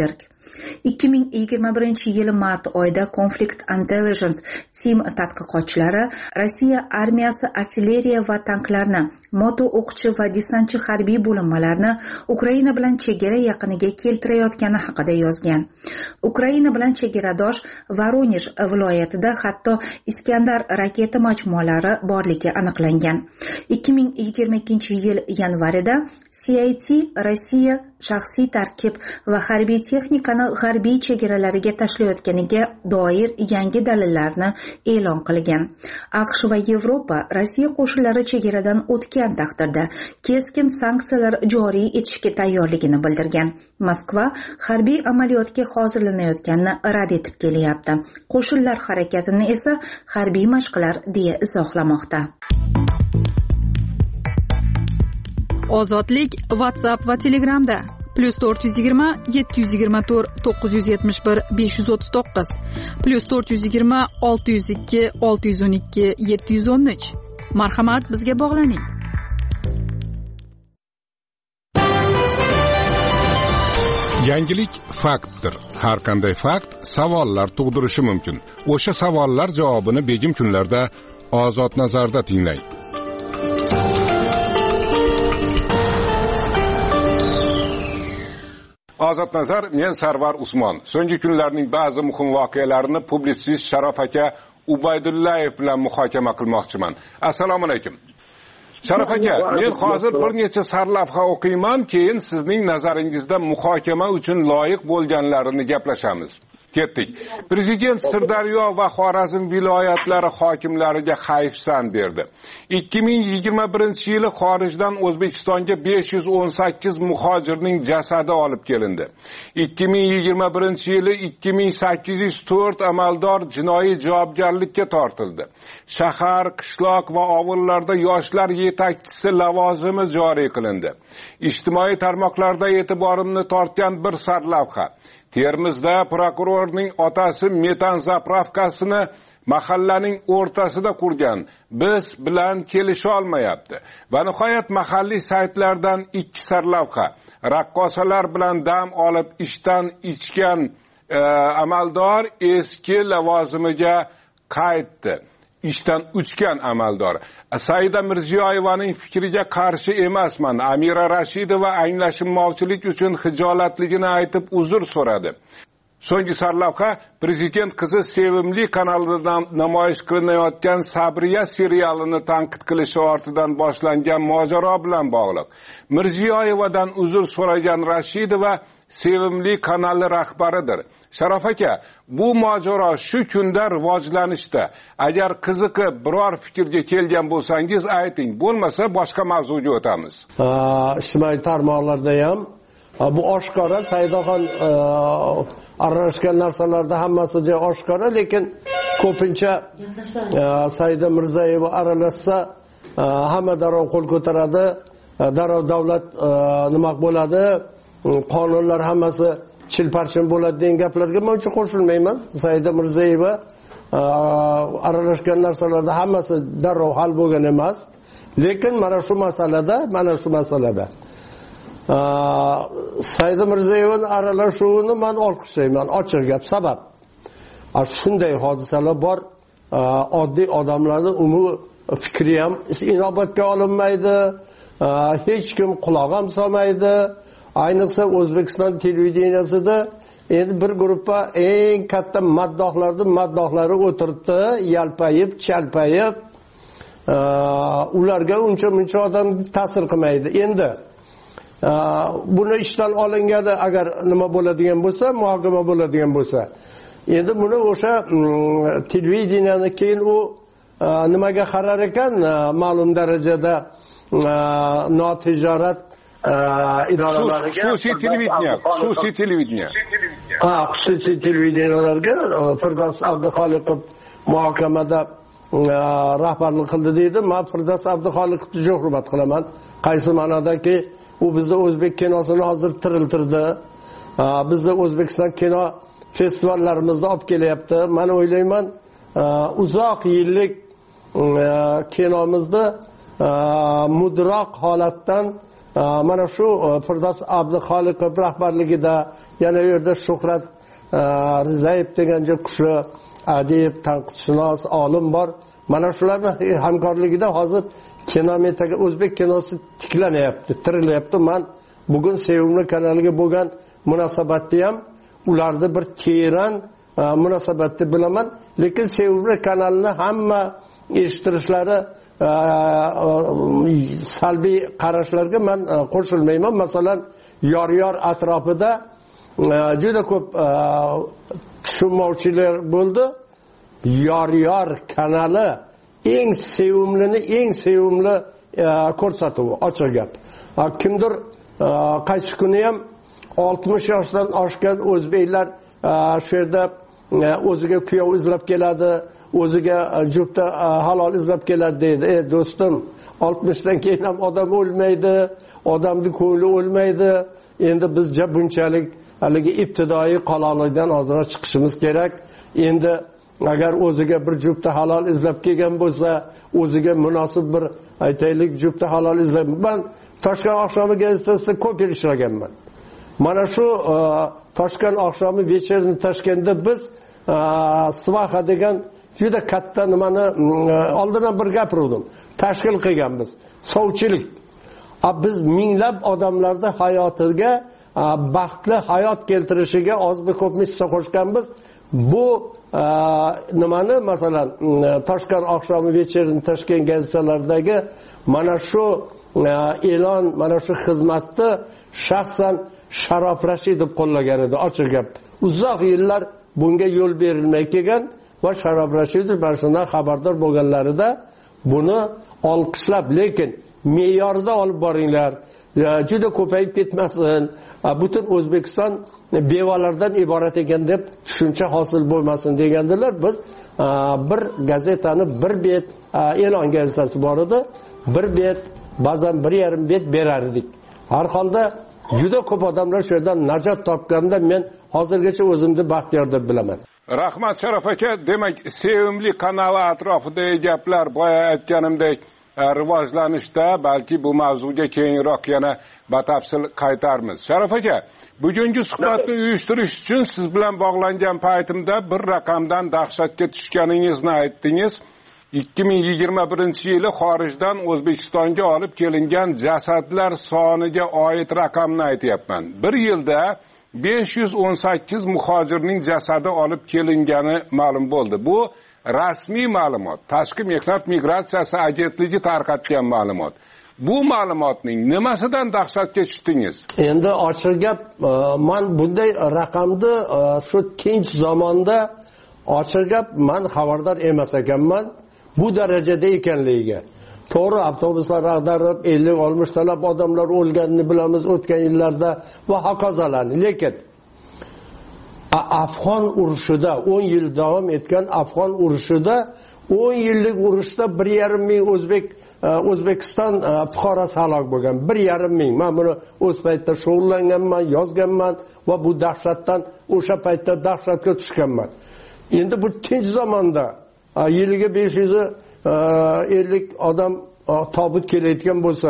2021-yil mart oyida Conflict Intelligence Team tadqiqotchilari Rossiya armiyasi artilleriya va tanklarni, moto o'qchi va desantchi harbiy bo'linmalarni Ukraina bilan chegara yaqiniga keltirayotgani haqida yozgan. Ukraina bilan chegaradosh Voronezh viloyatida hatto Iskandar raketa majmualari borligi aniqlangan. 2022-yil yanvarida CIT Rossiya shaxsiy tarkib va harbiy texnikani g'arbiy chegaralariga tashlayotganiga doir yangi dalillarni e'lon qilgan. AQSh va Yevropa Rossiya qo'shinlari chegaradan o'tgan taqdirda keskin sanksiyalar joriy etishga tayyorligini bildirgan. Moskva harbiy amaliyotga hozirlanayotganini rad etib kelyapti. Qo'shinlar harakatini esa harbiy mashqlar deya izohlamoqda. Ozodlik WhatsApp va Telegramda +420 724 971 539 +420 602 612 713. Marhamat, bizga bog'laning. Yangilik faktdir. Har qanday fakt savollar tug'dirishi mumkin. O'sha savollar javobini begim kunlarda Ozod nazarda tinglang. Ozod nazar, men Sarvar Usmon. So'nggi kunlarning ba'zi muhim voqealarini publitsist Sharof aka Ubaydullayev bilan muhokama qilmoqchiman. Assalomu alaykum. Sharof aka, men hozir bir necha sarlavha o'qiyman, keyin sizning nazaringizda muhokama uchun loyiq bo'lganlarini gaplashamiz. Ketdik. Prezident Sirdaryo va Xorazm viloyatlari hokimlariga hayfsan berdi. 2021-yili xorijdan O'zbekistonga 518 muhojirning jasadi olib kelindi. 2021-yili 2804 amaldor jinoiy javobgarlikka tortildi. Shahar, qishloq va ovullarda yoshlar yetakchisi lavozimi joriy qilindi. Ijtimoiy tarmoqlarda e'tiborimni tortgan bir sarlavha. Termizda prokurorning otasi metan zapravkasini mahallaning o'rtasida qurgan. Biz bilan kelisha olmayapti. Va nihoyat mahalliy saytlardan ikki sarlavha. Raqqosalar bilan dam olib ishdan ichgan amaldor eski lavozimiga qaytdi. Ishdan uchgan amaldor. Saida Mirziyoyevaning fikriga qarshi emasman. Amira Rashidova anglashilmovchilik uchun hijolatligini aytib uzr so'radi. So'nggi sarlavha prezident qizi Sevimli kanalida namoyish qilinayotgan Sabriya serialini tanqid qilishi ortidan boshlangan mojaro bilan bog'liq. Mirziyoyevadan uzr so'ragan Rashidova Sevimli kanali rahbaridir. Sharof aka, bu mojaro shu kunda rivojlanishda. Agar qiziqib biror fikrga kelgan bo'lsangiz ayting, bo'lmasa boshqa mavzuga o'tamiz. Ijtimoiy tarmoqlarda ham bu oshkora, Saidaxon aralashgan narsalarda hammasi oshkora, lekin ko'pincha Saida Mirziyoyeva aralashsa hamma darrov qo'l ko'taradi, darrov davlat nima bo'ladi, qonunlar hammasi chilparchin bo'ladi degan gaplarga men uncha qo'shilmayman. Saida Mirziyoyeva aralashgan narsalarda hammasi darrov hal bo'lgan emas, lekin mana shu masalada Saida Mirziyoyevaning aralashuvini men olqishlayman. Ochiq gap, sabab shunday hodisalar bor, oddiy odamlarning umumiy fikri ham inobatga olinmaydi, hech kim quloq ham solmaydi. Ayniqsa O'zbekiston televideniyasida endi bir guruhga eng katta maddohlari o'tiribdi, yalpayib, chalpayib, ularga uncha odam ta'sir qilmaydi. Endi buni ishdan olingani agar nima bo'ladigan bo'lsa, muhokama bo'ladigan bo'lsa, endi buni o'sha televideniyani keyin u nimaga qarar ekan, ma'lum darajada notijorat idoralariga, xususiy televideniyalarga Firdavs Abduxoliqov muhokamada rahbarlik qildi deydi. Men Firdavs Abduxoliqovni juda hurmat qilaman. Qaysi ma'nodaki u bizning o'zbek kinosini hozir tiriltirdi. Bizni O'zbekiston kino festivallarimizda olib kelyapti. Men o'ylayman, uzoq yillik kinomizni mudroq holatdan mana shu Firdavs Abduxoliqov rahbarligida, yana u yerda Shuhrat Rizayev degan kuchli adib, tanqidshunos, olim bor. Mana shularning hamkorligida hozir kinometaga o'zbek kinosi tiklanyapti, tirilyapti. Men bugun Sevimli kanaliga bo'lgan munosabatni ham ularni bir teran munosabatni bilaman, lekin Sevimli kanalni hamma eshittirishlari salbiy qarashlarga men qo'shilmayman. Masalan, yor atrofida juda ko'p tushunmovchilar bo'ldi. Yor kanali eng sevimli ko'rsatuvi, ochiq gap. Kimdir qaysi kuni ham 60 yoshdan oshgan o'zbeklar shu yerda o'ziga kuyov izlab keladi, o'ziga juftda halol izlab keladi deydi. Do'stim, 60 dan keyin ham odam o'lmaydi, odamning ko'ngli o'lmaydi. Endi biz bunchalik haligi ibtidoiy qaloqlikdan ozroq chiqishimiz kerak. Endi agar o'ziga bir juftda halol izlab kelgan bo'lsa, o'ziga munosib bir aytaylik juftda halol izlab. Men Toshkent oqshomi gazetasida ko'p yil ishlaganman. Mana shu Toshkent oqshomi вечерni Toshkentda biz Svaxa degan juda katta nimani oldindan bir gapirdim. Tashkil qilganmiz. Sovchilik. Biz minglab odamlarning hayotiga baxtli hayot keltirishiga ozmi ko'pmi hissa qo'shganmiz. Bu nimani masalan Toshkent oqshomi вечерni Toshkent gazetalaridagi mana shu e'lon, mana shu xizmatni shaxsan Sharof Rashidov qo'llagan edi, ochiq gap. Uzoq yillar bunga yo'l berilmay kelgan va Sharof Rashidov mana shundan xabardor bo'lganlarida buni olqishlab, lekin me'yorida olib boringlar, juda ko'payib ketmasin, butun O'zbekiston bevalardan iborat ekan deb tushuncha hosil bo'lmasin degandilar. Biz bir gazetani bir bet, e'lon gazetasi bor edi, bir bet, ba'zan 1,5 bet berar edik. Har holda juda ko'p odamlar shu yerdan najot topganda men hozirgacha o'zimni baxtiyor deb bilaman. Rahmat Sharof aka, demak Sevimli kanali atrofidagi gaplar boya aytganimdek rivojlanishda, balki bu mavzuga keyinroq yana batafsil qaytarmiz. Sharof aka, bugungi suhbatni uyushtirish uchun siz bilan bog'langan paytimda bir raqamdan dahshatga tushganingizni aytdingiz. 2021-yili xorijdan O'zbekistonga olib kelingan jasadlar soniga oid raqamni aytyapman. Bir yilda 518 muhojirning jasadi olib kelingani ma'lum bo'ldi. Bu rasmiy ma'lumot. Tashqi mehnat migratsiyasi agentligi tarqatgan ma'lumot. Bu ma'lumotning nimasidan dahshatga tushdingiz? Endi ochiq gap, men bunday raqamni shu tinch zamonda ochiq gap men xabardor emas ekanman. Bu darajada ekanligiga. To'g'ri, avtobuslar ag'darib 50-60 talab odamlar o'lganini bilamiz o'tgan yillarda va hokazolarni. Lekin Afg'on urushida 10 yil davom etgan Afg'on urushida 10 yillik urushda 1,5 ming O'zbekiston fuqarosi halok bo'lgan. 1,5 ming. Men buni o'z paytda shug'ullanganman, yozganman va bu dahshatdan o'sha paytda dahshatga tushganman. Endi bu tinch zamonda yiliga 550 odam tobut kelayotgan bo'lsa,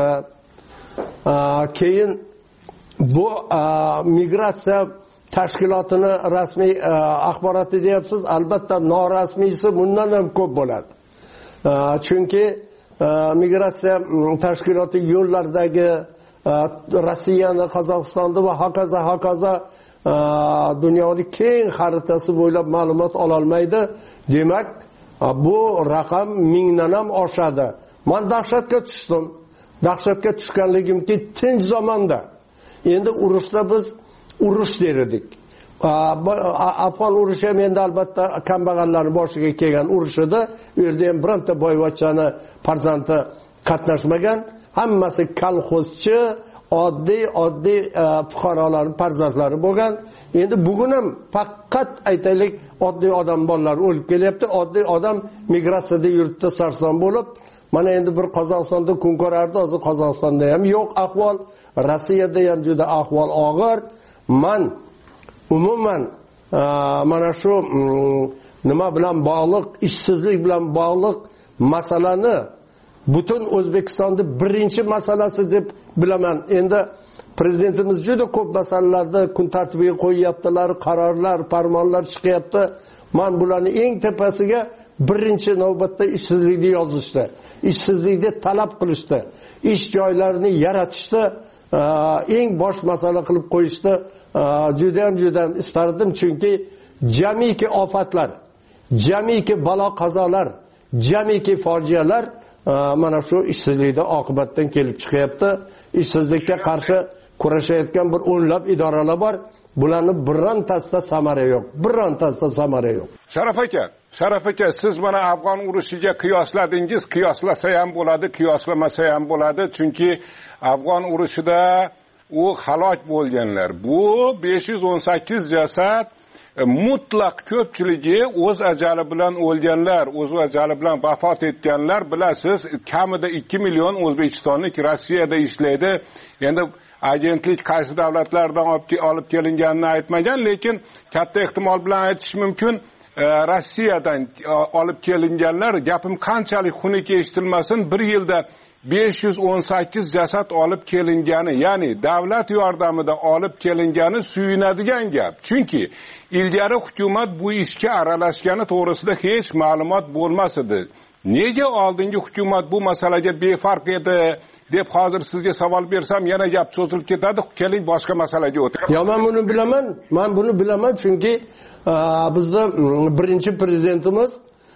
keyin bu migratsiya tashkilotini rasmiy axboroti deyapsiz, albatta norasmiysi bundan ham ko'p bo'ladi. Chunki migratsiya tashkiloti yo'llardagi Rossiyani, Qozog'istonni va hokazo dunyoning keng xaritasi bo'ylab ma'lumot ola olmaydi. Demak, bu raqam 1000 dan ham oshadi. Men dahshatga tushdim. Dahshatga tushganligimki tinch zamonda. Endi urushda biz urush derdik. Afg'on urushi ham endi albatta kambag'allarning boshiga kelgan urush edi. U yerda ham bironta boyvachchani farzandi qatnashmagan. Hammasi kolxozchi, oddiy fuqarolarning farzandlari bo'lgan. Endi bugun ham faqat aytaylik oddiy odam bolalar o'lib kelyapti. Oddiy odam migratsiyada yurtda sarson bo'lib, mana endi bir Qozog'istonda kun ko'rardi, hozir Qozog'istonda ham yo'q ahvol, Rossiyada ham juda ahvol og'ir. Men umuman mana shu nima bilan bog'liq, ishsizlik bilan bog'liq masalani butun O'zbekistonda birinchi masalasi deb bilaman. Endi prezidentimiz juda ko'p masalalarda kun tartibiga qo'yyaptilar, qarorlar, farmonlar chiqyapti. Men bularni eng tepasiga birinchi navbatda ishsizlikni yozishdi, ishsizlikni talab qilishdi, ish joylarini yaratishdi, eng bosh masala qilib qo'yishdi. Juda ham istardim, chunki jamiki ofatlar, jamiki balo qazolar, jamiki fojialar mana shu ishsizlikda oqibatdan kelib chiqyapti. Ishsizlikka qarshi kurashayotgan bir o'nlab idoralar bor. Bularni birontasida samara yo'q. Birontasida samara yo'q. Sharaf aka, siz mana Afg'on urushiga qiyosladingiz. Qiyoslasa ham bo'ladi, qiyoslamasa ham bo'ladi. Chunki Afg'on urushida u halok bo'lganlar. Bu 518 jasad mutlaq ko'pchiligi o'z ajali bilan o'lganlar, o'z ajali bilan vafot etganlar. Bilasiz, kamida 2 million o'zbekistonlik Rossiyada ishlaydi. Endi agentlik qaysi davlatlardan olib kelinganini aytmagan, lekin katta ehtimol bilan aytish mumkin Rossiyadan olib kelinganlar. Gapim qanchalik xunuk eshitilmasin, bir yilda 518 jasad olib kelingani, ya'ni davlat yordamida olib kelingani suyunadigan gap. Chunki ilgari hukumat bu ishga aralashgani to'g'risida hech ma'lumot bo'lmas edi. Nega oldingi hukumat bu masalaga befarq edi deb hozir sizga savol bersam yana gap cho'zilib ketadi. Keling boshqa masalaga o'taylik. Yo, men buni bilaman, chunki bizda birinchi prezidentimiz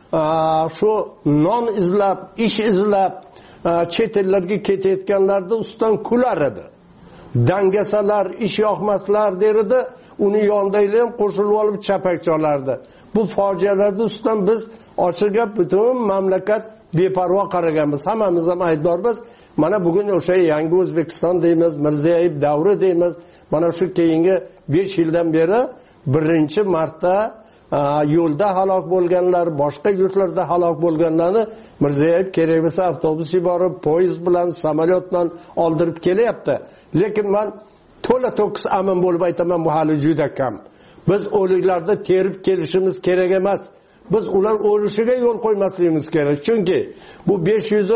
shu non izlab, ish izlab chet ellarga ketayotganlarda ustidan kular edi. Dangasalar, ish yoqmaslar derdi, uni yondagilar ham qo'shilib olib chapak cholardi. Bu fojialarda ustidan biz ochiq gap butun mamlakat beparvo qaraganmiz. Hammamiz ham aybdormiz. Mana bugun o'sha yangi O'zbekiston deymiz, Mirziyoyev davri deymiz. Mana shu keyingi 5 yildan beri birinchi marta yo'lda halok bo'lganlar, boshqa yurtlarda halok bo'lganlarni Mirziyoyev kerak bo'lsa avtobus yuborib, poyezd bilan, samolyot bilan oldirib kelyapti. Lekin men to'la to'kis amin bo'lib aytaman, bu hali juda kam. Biz o'liklarda terib kelishimiz kerak emas. Biz ular o'lishiga yo'l qo'ymasligimiz kerak. Chunki bu 500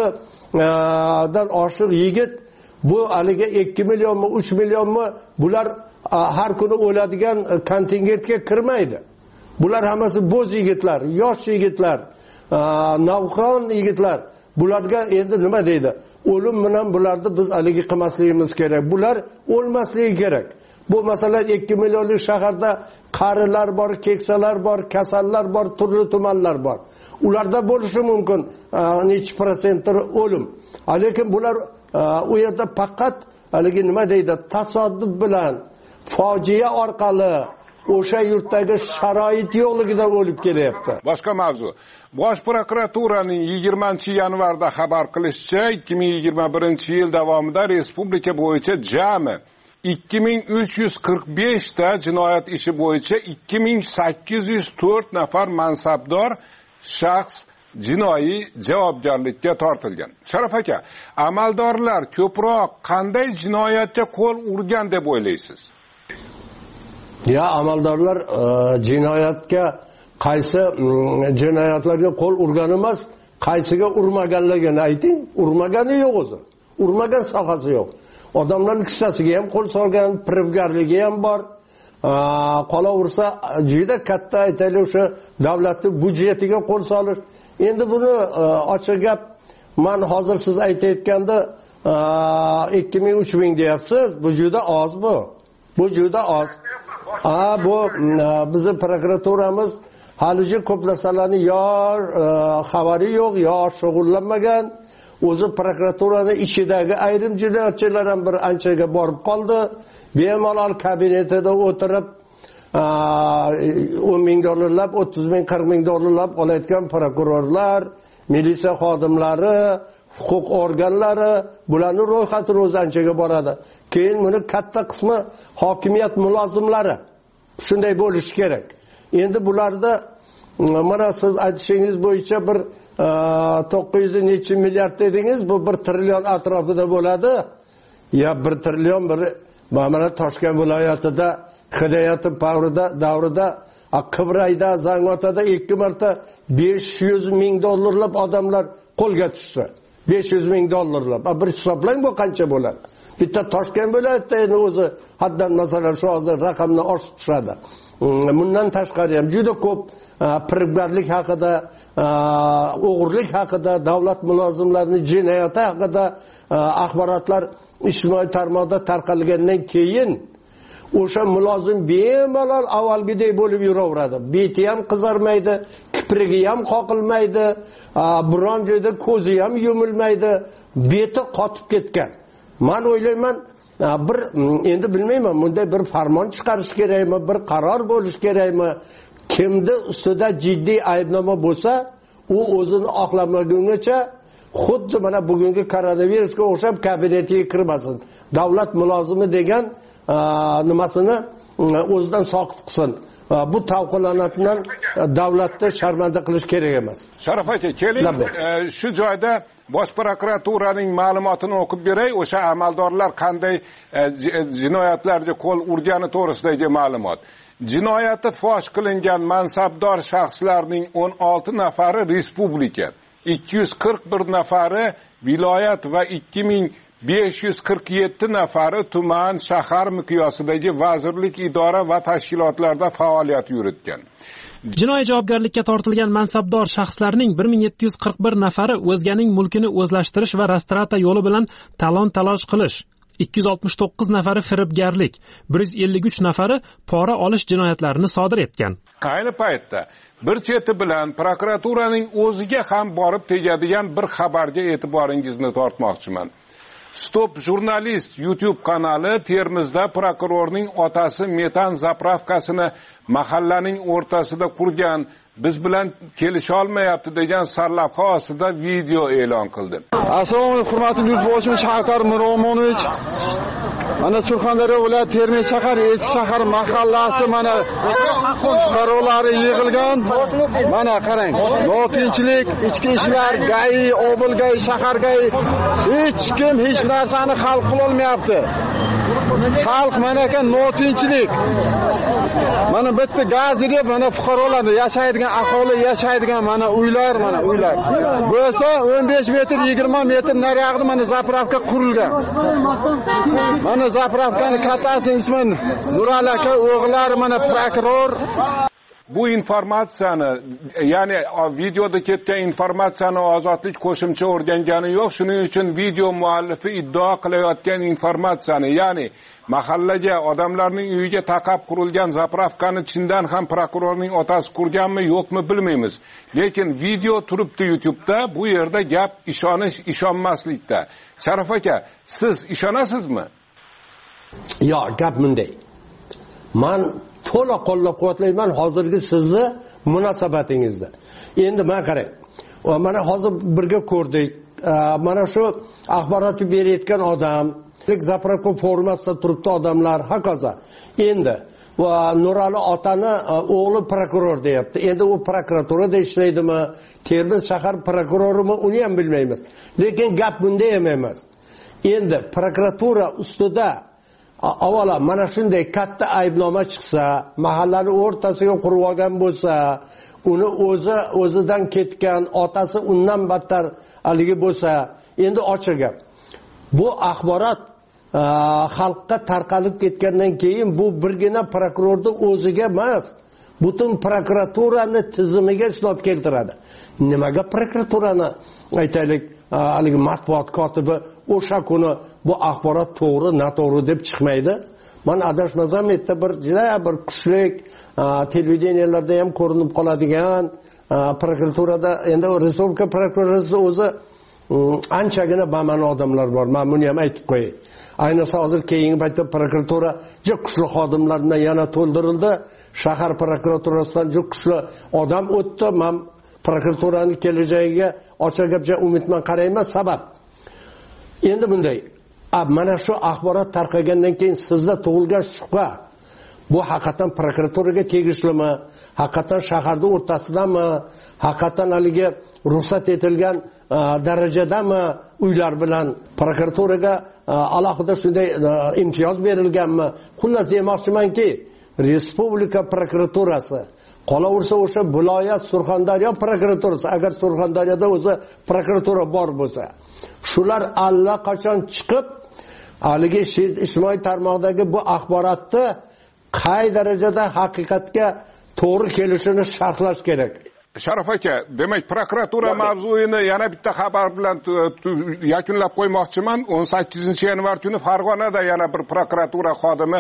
dan oshiq yigit, bu haliga 2 millionmi, 3 millionmi, bular har kuni o'ladigan kontingentga kirmaydi. Bular hammasi bo'z yigitlar, yosh yigitlar, navqiron yigitlar. Bularga endi nima deydi? O'lim bilan bularni biz haligi qilmasligimiz kerak. Bular o'lmasligi kerak. Bu masalan 2 millionlik shaharda qarilar bor, keksalar bor, kasallar bor, turli tumanlar bor. Ularda bo'lishi mumkin necha prosent o'lim. Lekin bular u yerda faqat haligi nima deydi? Tasodif bilan, fojia orqali o'sha yurtdagi sharoit yo'qligidan o'lib kelyapti. Boshqa mavzu. Bosh prokuraturaning 20-yanvarda xabar qilishicha, 2021-yil davomida respublika bo'yicha jami 2345 ta jinoyat ishi bo'yicha 2804 nafar mansabdor shaxs jinoiy javobgarlikka tortilgan. Sharaf aka, amaldorlar ko'proq qanday jinoyatga qo'l urgan deb o'ylaysiz? Ya, amaldorlar jinoyatga qaysi jinoyatlarga qo'l urgan emas, qaysiga urmaganligini ayting. Urmagani yo'q o'zi. Urmagan sohasi yo'q. Odamlarning kissasiga ham qo'l solgan, firibgarligi ham bor. Qolaversa juda katta aytaylik o'sha davlatning budjetiga qo'l solish. Endi buni ochiq gap, men hozir siz aytayotganda 2000-3000 deyapsiz. Bu juda oz bu. Bu juda oz. Bu bizning prokuraturamiz haligi ko'p narsalarni yo xabari yo'q, yo shug'ullanmagan. O'zi prokuraturaning ichidagi ayrim jinoyatchilar ham bir anchaga borib qoldi. Bemalol kabinetida o'tirib 10 ming dollarlab, 30 ming, 40 ming dollarlab olayotgan prokurorlar, militsiya xodimlari, huquq organlari, bularning ro'yxatini o'zi anchaga boradi. Keyin buni katta qismi hokimiyat mulozimlari. Shunday bo'lishi kerak. Endi bularda mana siz aytishingiz bo'yicha bir 900 necha milliard dedingiz, bu 1 trillion atrofida bo'ladi. Ya 1 trillion bir mana Toshkent viloyatida Hidoyat davrida Qibrayda, Zangotada 2 marta 500 ming dollarlab odamlar qo'lga tushdi. $500,000. Bir hisoblang bu qancha bo'ladi? Bitta Toshkent viloyatida endi o'zi haddan masalan shu hozir raqamni oshib tushadi. Bundan tashqari ham juda ko'p firibgarlik haqida, o'g'irlik haqida, davlat mulozimlarining jinoyati haqida axborotlar ijtimoiy tarmoqda tarqalgandan keyin o'sha mulozim bemalol avvalgidek bo'lib yuraveradi. Beti ham qizarmaydi, kiprigi ham qoqilmaydi, biron joyda ko'zi ham yumilmaydi, beti qotib ketgan. Men o'ylayman, bir endi bilmayman, bunday bir farmon chiqarish kerakmi, bir qaror bo'lish kerakmi? Kimda ustida jiddiy aybnoma bo'lsa, u o'zini oqlamaguncha xuddi mana bugungi koronavirusga o'xshab kabinetiga kirmasin. Davlat mulozimi degan nimasini o'zidan soqit qilsin. Bu tavqilanatdan davlatni sharmanda qilish kerak emas. Sharaf aka, keling shu joyda Bosh prokuraturaning ma'lumotini o'qib beray. O'sha amaldorlar qanday jinoyatlarga qo'l urgani to'g'risidagi ma'lumot. Jinoyati fosh qilingan mansabdor shaxslarning 16 nafari respublika, 241 nafari viloyat va 2547 nafari tuman, shahar miqyosidagi vazirlik, idora va tashkilotlarda faoliyat yuritgan. Jinoiy javobgarlikka tortilgan mansabdor shaxslarning 1741 nafari o'zganing mulkini o'zlashtirish va restrata yo'li bilan talon-taroj qilish, 269 nafari firibgarlik, 153 nafari pora olish jinoyatlarini sodir etgan. Ayni paytda bir cheti bilan prokuraturaning o'ziga ham borib tegadigan bir xabarga e'tiboringizni tortmoqchiman. Stop jurnalist YouTube kanali Termizda prokurorning otasi metan zapravkasini mahallaning o'rtasida qurgan, biz bilan kelisha olmayapti degan sarlavha ostida video e'lon qildi. Assalomu alaykum, hurmatli yurtboshimiz Shavkat Miromonovich. Mana Surxondaryo viloyat Termiz shahar Eski shahar mahallasi mana fuqarolari yig'ilgan. Mana qarang, notinchlik, ichki ishlar, GAI, Obilgay, shahargay hech kim hech narsani hal qila olmayapti. Xalq mana ekan notinchlik. Mana bitta gaz deb mana fuqarolar yashaydigan, aholi yashaydigan mana uylar, mana uylar. Bo'lsa 15 metr, 20 metr naryoqda mana zapravka qurilgan. Mana zapravkani kattasi ismi Nurali aka, o'g'illari mana prokuror. Bu informatsiyani, ya'ni videoda ketgan informatsiyani Ozodlik qo'shimcha o'rgangani yo'q. Shuning uchun video muallifi iddao qilayotgan informatsiyani, ya'ni mahallaga, odamlarning uyiga taqab qurilgan zapravkani chindan ham prokurorning otasi qurganmi, yo'qmi bilmaymiz. Lekin video turibdi YouTube'da. Bu yerda gap ishonish, ishonmaslikda. Sharaf aka, siz ishonasizmi? Yo'q, gap bunday. Men to'la qo'llab-quvvatlayman hozirgi sizni munosabatingizda. Endi men qarang. Mana hozir birga ko'rdik. Mana shu axborotni berayotgan odam, zapravka formasida turibdi odamlar, hokazo. Endi va Nurali otani o'g'li prokuror deyapti. Endi u prokuraturada ishlaydimi, Termiz shahar prokurorimi, uni ham bilmaymiz. Lekin gap bunday ham emas. Endi prokuratura ustida avvalo mana shunday katta aybnoma chiqsa, mahallani o'rtasiga qurib olgan bo'lsa, uni o'zidan ketgan, otasi undan battar haligi bo'lsa, endi ochiq gap. Bu axborot xalqqa tarqalib ketgandan keyin bu birgina prokurorni o'ziga emas, butun prokuraturani tizimiga ishlot keltiradi. Nimaga prokuraturani aytaylik, haligi matbuot kotibi o'sha kuni bu axborot to'g'ri, noto'g'ri deb chiqmaydi. Men adashmasam, erta bir kuchlik televideniyalarda ham ko'rinib qoladigan prokuraturada, endi respublika prokuraturasi o'zi anchagina bama'ni odamlar bor. Men buni ham aytib qo'yay. Ayniqsa hozir keyingi paytda prokuratura juda kuchli xodimlardan yana to'ldirildi. Shahar prokuraturasidan juda kuchli odam o'tdi. Men prokuraturaning kelajagiga ochiq gapcha umidman qarayman. Sabab endi bunday. Mana shu axborot tarqagandan keyin sizda tug'ilgan shubha, bu haqiqatan prokuraturaga tegishlimi, haqiqatan shaharning o'rtasidami, haqiqatan haligi ruxsat etilgan darajadami uylar bilan prokuraturaga alohida shunday imtiyoz berilganmi? Xullas demoqchimanki, respublika prokuraturasi qolaversa o'sha viloyat Surxondaryo prokuraturasi, agar Surxondaryoda o'zi prokuratura bor bo'lsa, shular allaqachon chiqib haligi ijtimoiy tarmoqdagi bu axborotni qay darajada haqiqatga to'g'ri kelishini sharhlash kerak. Sharof aka, demak prokuratura mavzuyini yana bitta xabar bilan yakunlab qo'ymoqchiman. 18-yanvar kuni Farg'onada yana bir prokuratura xodimi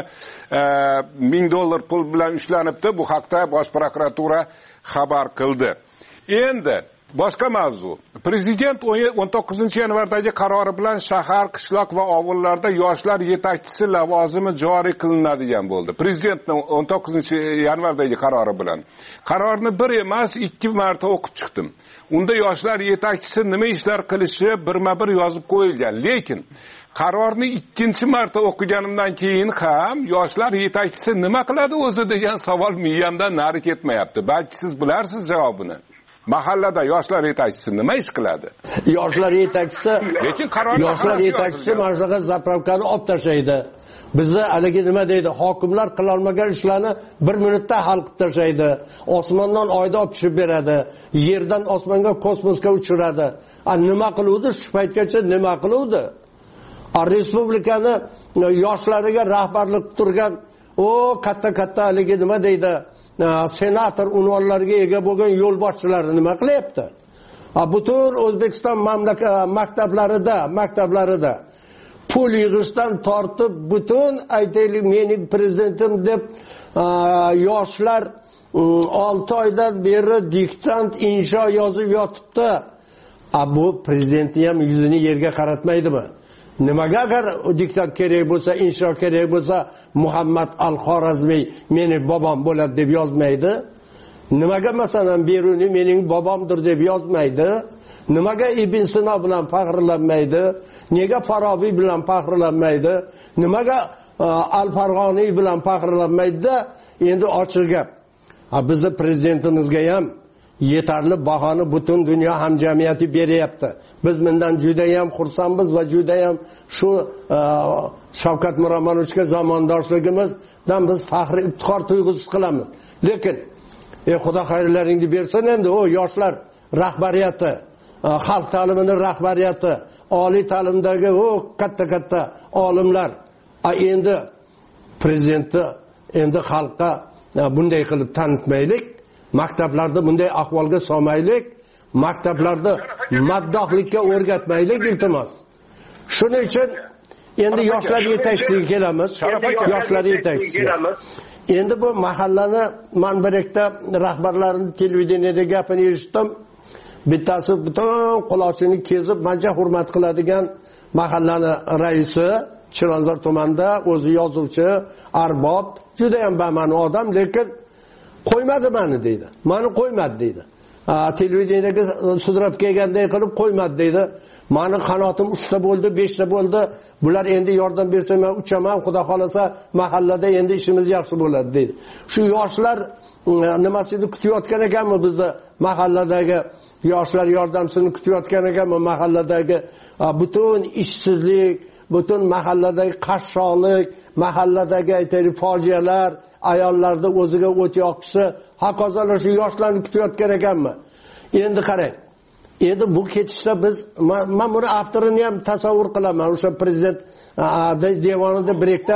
$1000 pul bilan ushlanibdi. Bu haqda Bosh prokuratura xabar qildi. Endi boshqa mavzu. Prezident 19-yanvardagi qarori bilan shahar, qishloq va ovullarda yoshlar yetakchisi lavozimi joriy qilinadigan bo'ldi. Prezidentning 19-yanvardagi qarori bilan. Qarorni bir emas, 2 marta o'qib chiqdim. Unda yoshlar yetakchisi nima ishlar qilishi birma-bir yozib qo'yilgan. Lekin qarorni 2-marta o'qiganimdan keyin ham yoshlar yetakchisi nima qiladi o'zi degan savol miyamdan nari ketmayapti. Balki siz bilarsiz javobini. Mahallada yoshlar yetakchisi nima ish qiladi? Yoshlar yetakchisi, lekin yoshlar yetakchisi mana shunaqa zapravkani olib tashlaydi. Bizda haligi nima deydi? Hokimlar qila olmagan ishlarni 1 minutda hal qilib tashlaydi. Osmondan oyda olib tushib beradi. Yerdan osmonga, kosmosga uchiradi. Nima qiluvdi? Shu paytgacha nima qiluvdi? Respublikani yoshlariga rahbarlik turgan katta haligi nima deydi? Senator unvonlariga ega bo'lgan yo'lboshchilar nima qilyapti? Butun O'zbekiston maktablarida pul yig'ishdan tortib butun aytaylik mening prezidentim deb yoshlar 6 oydan beri diktant insho yozib yotibdi. Bu prezidentni ham yuzini yerga qaratmaydimi? Nimaga agar diktat kerak bo'lsa, insho kerak bo'lsa, Muhammad al-Xorazmiy meni bobom bo'ladi deb yozmaydi? Nimaga masalan Beruniy mening bobomdir deb yozmaydi? Nimaga Ibn Sino bilan faxrlanmaydi? Nega Farabiy bilan faxrlanmaydi? Nimaga Al-Farg'oniy bilan faxrlanmaydi? Endi ochiq gap. Bizni prezidentimizga ham yetarli bahoni butun dunyo hamjamiyati beryapti. Biz bundan juda ham xursandmiz va juda ham shu Shavkat Miromonovichga zamondoshligimizdan biz faxr iftixor tuyg'usi qilamiz. Lekin Xudo xayrlaringni bersin, endi o yoshlar rahbariyati, xalq ta'limining rahbariyati, oliy ta'limdagi katta olimlar endi prezidentni endi xalqqa bunday qilib tanitmaylik. Maktablarda bunday ahvolga solmaylik, maktablarda maddohlikka o'rgatmaylik, iltimos. Shuning uchun endi yoshlar yetakchisiga kelamiz. Yoshlar yetakchisiga. Endi bu mahallani men bir ikkita rahbarlarning televideniyada gapini eshitdim. Bittasi butun qulochini kezib, menga hurmat qiladigan mahallani raisi, Chilonzor tumanida o'zi yozuvchi, arbob, juda ham bama'ni odam, lekin qo'ymadi meni deydi. Meni qo'ymadi deydi. Televideniyadagi sudrab kelganday qilib qo'ymadi deydi. Meni qanotim 3 ta bo'ldi, 5 ta bo'ldi. Bular endi yordam bersa men uchaman, xudo xolasa mahallada endi ishimiz yaxshi bo'ladi deydi. Shu yoshlar nimasini kutayotgan ekanmi bizni mahalladagi yoshlar yordamchisini kutayotgan ekanmi mahalladagi butun ishsizlik, butun mahalladagi qashshoqlik, mahalladagi aytaylik fojialar, ayollarda o'ziga o't yoqishi, hokazolar shu yoshlarni kutayotgan ekanmi? Endi qarang. Endi bu ketishda biz men buni avtorini ham tasavvur qilaman. O'sha prezident devonida bir ikkita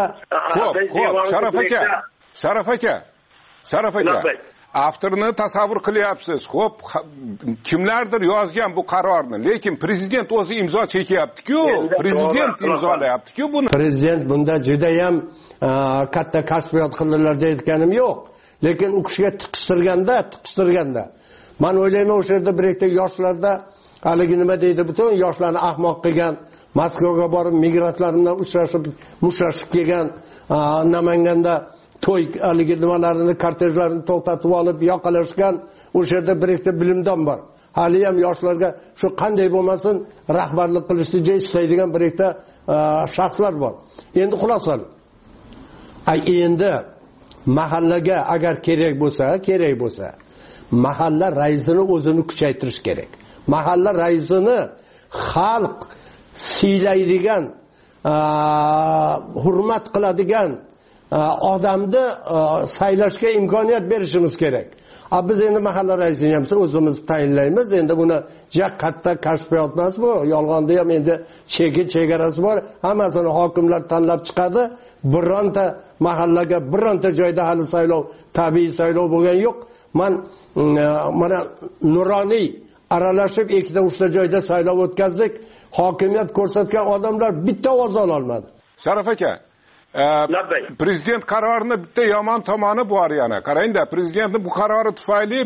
Sharof aka. Avtorini tasavvur qilyapsiz. Xo'p, kimlardir yozgan bu qarorni, lekin prezident o'zi imzo chekyapti-ku, prezident imzolayapti-ku buni. Prezident bunda juda ham katta kashfiyot qildilar deyotganim yo'q. Lekin u kishiga tiqishtirganda men o'ylayman o'sha yerda bir ikkita yoshlarda haligi nima deydi, butun yoshlarni ahmoq qilgan, Moskvaga borib migrantlar bilan mushtlashib kelgan, Namanganda to'y haligi nimalarini, kortejlarini to'xtatib olib yoqalashgan o'sha yerda bir ikkita bilimdon bor. Hali ham yoshlarga shu qanday bo'lmasin rahbarlik qilishni istaydigan bir ikkita shaxslar bor. Endi xulosa endi mahallaga agar kerak bo'lsa mahalla raisini o'zini kuchaytirish kerak. Mahalla raisini xalq siylaydigan, hurmat qiladigan, odamni saylashga imkoniyat berishimiz kerak. Biz endi mahalla raisini ham o'zimiz tayinlaymiz. Endi buni katta kashfiyot emas bu. Yolg'onda ham endi chegarasi bor. Hammasini hokimlar tanlab chiqadi. Bironta mahallaga, bironta joyda hali saylov, tabiiy saylov bo'lgan yo'q. Mana nuroniy aralashib ikkita uchta joyda saylov o'tkazdik. Hokimiyat ko'rsatgan odamlar bitta ovoz ola olmadi. Sharaf aka, prezident qarorini bitta yomon tomoni bor yana. Qarangda, prezidentning bu qarori tufayli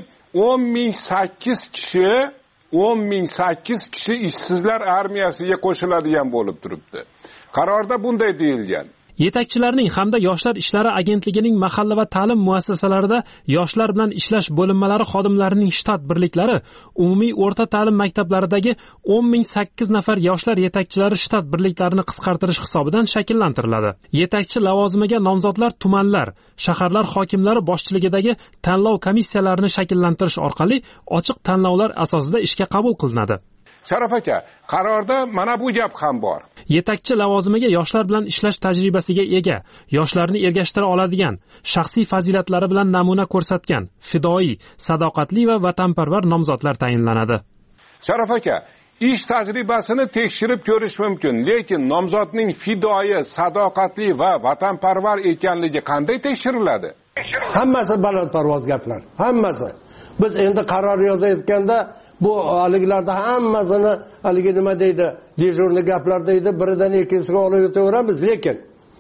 10.008 kishi ishsizlar armiyasiga qo'shiladigan bo'lib turibdi. Qarorda bunday deyilgan. Yetakchilarning hamda yoshlar ishlari agentligining mahalla va ta'lim muassasalarida yoshlar bilan ishlash bo'linmalari xodimlarining shtat birliklari umumiy o'rta ta'lim maktablaridagi 10.008 nafar yoshlar yetakchilari shtat birliklarini qisqartirish hisobidan shakllantiriladi. Yetakchi lavozimiga nomzodlar tumanlar, shaharlar hokimlari boshchiligidagi tanlov komissiyalarini shakllantirish orqali ochiq tanlovlar asosida ishga qabul qilinadi. Sharaf aka, qarorda mana bu gap ham bor. Yetakchi lavozimiga yoshlar bilan ishlash tajribasiga ega, yoshlarni ergashtira oladigan, shaxsiy fazilatlari bilan namuna ko'rsatgan, fidoyi, sadoqatli va vatanparvar nomzodlar tayinlanadi. Sharaf aka, ish tajribasini tekshirib ko'rish mumkin, lekin nomzodning fidoyi, sadoqatli va vatanparvar ekanligi qanday tekshiriladi? Hammasi balandparvoz gaplar, hammasi. Biz endi qaror yozayotganda bu haliglarda hammasini haligi nima deydi, dejurni gaplar deydi, biridan ikkinchisiga olib o'taveramiz, lekin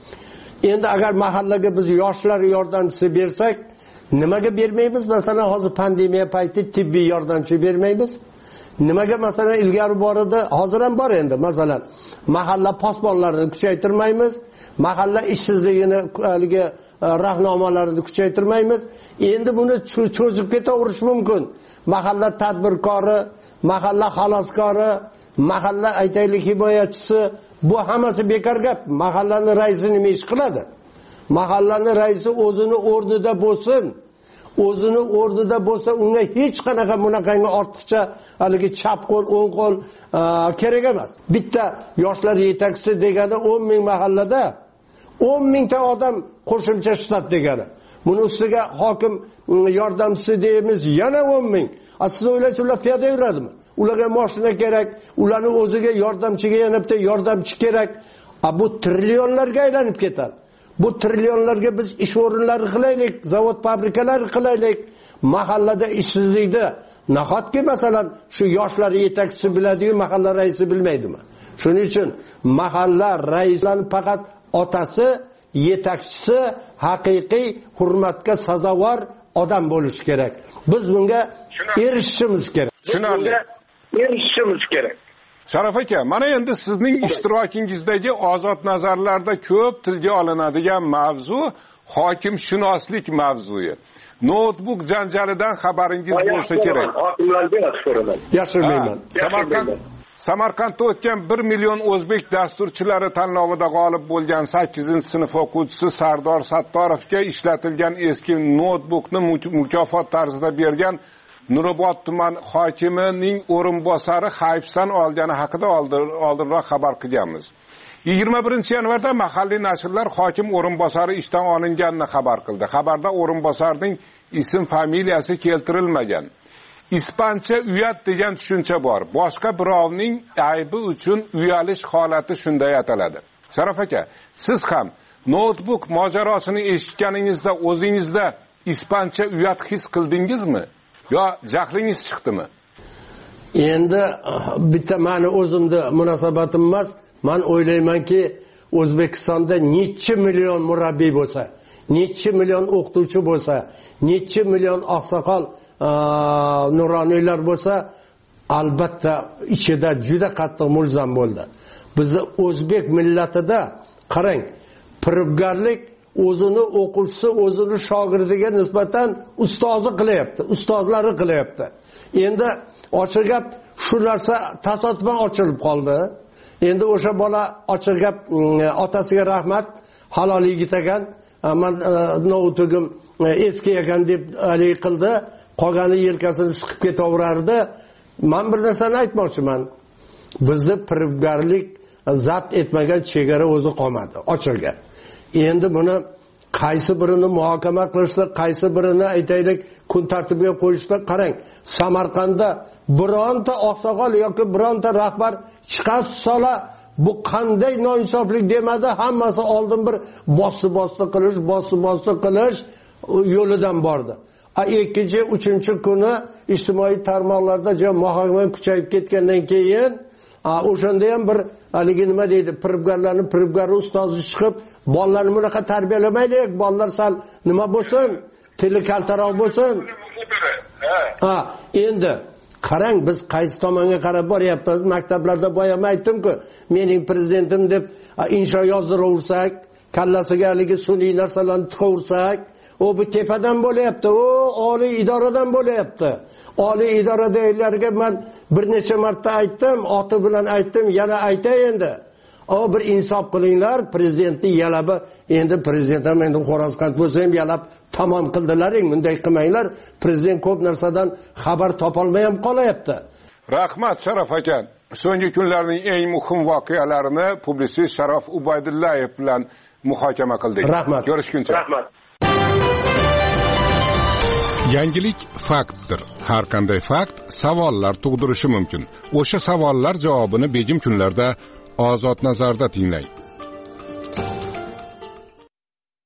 endi agar mahallaga biz yoshlar yordamchisi bersak, nimaga bermaymiz? Masalan, hozir pandemiya payti tibbiy yordamchi bermaymiz. Nimaga masalan ilgari bor edi, hozir ham bor endi. Masalan, mahalla posbonlarini kuchaytirmaymiz, mahalla ishsizligini haligi rahnamalarini kuchaytirmaymiz. Endi buni cho'zib ketaverish mumkin. Mahalla tadbirkori, mahalla xaloskori, mahalla aytaylik himoyachisi, bu hammasi bekor gap. Mahallani raisi nima ish qiladi? Mahallani raisi o'zini o'rnida bo'lsin. O'zini o'rnida bo'lsa, unga hech qanaqa bunaqangi ortiqcha haligi chap qo'l, o'ng qo'l kerak emas. Bitta yoshlar yetakchisi degani 10.000 mahallada 10.000 ta odam qo'shimcha shtat degani. Buni ustiga hokim yordamchisi deymiz, yana 10.000. Siz o'ylaysiz, ular piyoda yuradimi? Ularga mashina kerak, ularning o'ziga yordamchiga yana bitta yordamchi kerak. Bu trillionlarga aylanib ketadi. Bu trillionlarga biz ish o'rinlari qilaylik, zavod fabrikalari qilaylik. Mahallada ishsizlikni nahotki masalan shu yoshlar yetakchisi biladi-yu, mahalla raisi bilmaydimi? Shuning uchun mahalla raislari faqat otasi, yetakchisi haqiqiy hurmatga sazovor odam bo'lishi kerak. Biz bunga erishishimiz kerak. Tushunarli. Erishishimiz kerak. Sharaf aka, mana endi sizning ishtirokingizdagi ozod nazarlarda ko'p tilga olinadigan mavzu hokimshunoslik mavzusi. Notebook janjalidan xabaringiz bo'lsa kerak. Hokimlarga so'raman. Yashirmayman. Samarqandda o'tgan 1 million o'zbek dasturchilari tanlovida g'olib bo'lgan 8-sinf o'quvchisi Sardor Sattorovga ishlatilgan eski notebookni mukofot tarzida bergan Nurobod tuman hokimining o'rinbosari hayfsan olgani haqida oldinroq xabar qilganmiz. 21-yanvarda mahalliy nashrlar hokim o'rinbosari ishdan olinganini xabar qildi. Xabarda o'rinbosarning ism familiyasi keltirilmagan. Ispancha uyat degan tushuncha bor. Boshqa birovning aybi uchun uyalish holati shunday ataladi. Sharaf aka, siz ham notebook mojarosini eshitganingizda o'zingizda ispancha uyat his qildingizmi? Yo jahlingiz chiqdimi? Endi bitta meni o'zimda munosabatim emas. Men o'ylaymanki, O'zbekistonda necha million murabbiy bo'lsa, necha million o'qituvchi bo'lsa, necha million oqsoqol nuroniylar bo'lsa, albatta ichida juda qattiq mulzam bo'ldi. Bizni o'zbek millatida qarang, firibgarlik o'zini o'quvchisi, o'zini shogirdiga nisbatan ustozi qilyapti, ustozlari qilyapti. Endi ochiq gap shu narsa tasodifan ochilib qoldi. Endi o'sha bola ochiq gap otasiga rahmat, halol yigit ekan, men notebook'im eski ekan deb hali qildi, qolgani yelkasini siqib ketaverardi. Men bir narsani aytmoqchiman. Bizni firibgarlik zabt etmagan chegara o'zi qolmadi, ochiq gap. Endi buni qaysi birini muhokama qilishdi, qaysi birini aytaylik kun tartibiga qo'yishdi. Qarang, Samarqandda bironta oqsoqol yoki bironta rahbar chiqas sola bu qanday noinsoflik demadi, hammasi oldin bir bossi qilish yo'lidan bordi. Ikkinchi, uchinchi kuni ijtimoiy tarmoqlarda muhokama kuchayib ketgandan keyin o'shanda ham bir haligi nima deydi, firibgar ustozi chiqib, bolalarni bunaqa tarbiyalamaylik, bolalar sal nima bo'lsin, tili kaltaroq bo'lsin. Endi qarang, biz qaysi tomonga qarab boryapmiz? Maktablarda boyam aytdim-ku, mening prezidentim deb insho yozdiraversak, kallasiga haligi sun'iy narsalarni tiqaversak, o bu tepadan bo'layapti, o oliy idoradan bo'layapti. Oliy idoradagilarga men bir necha marta aytdim, oti bilan aytdim, yana aytay endi. O bir insof qilinglar, prezidentni yalabi, endi prezident ham endi xo'roz qat bo'lsa ham yalab tamom qildilaring, bunday qilmanglar. Prezident ko'p narsadan xabar topolmay ham qolyapti. Rahmat Sharaf aka. So'nggi kunlarning eng muhim voqealarini publisist Sharof Ubaydullayev bilan muhokama qildik. Rahmat. Ko'rishguncha. Rahmat. Yangilik faktdir. Har qanday fakt savollar tug'dirishi mumkin. O'sha savollar javobini begim kunlarda Ozod nazarda tinglang.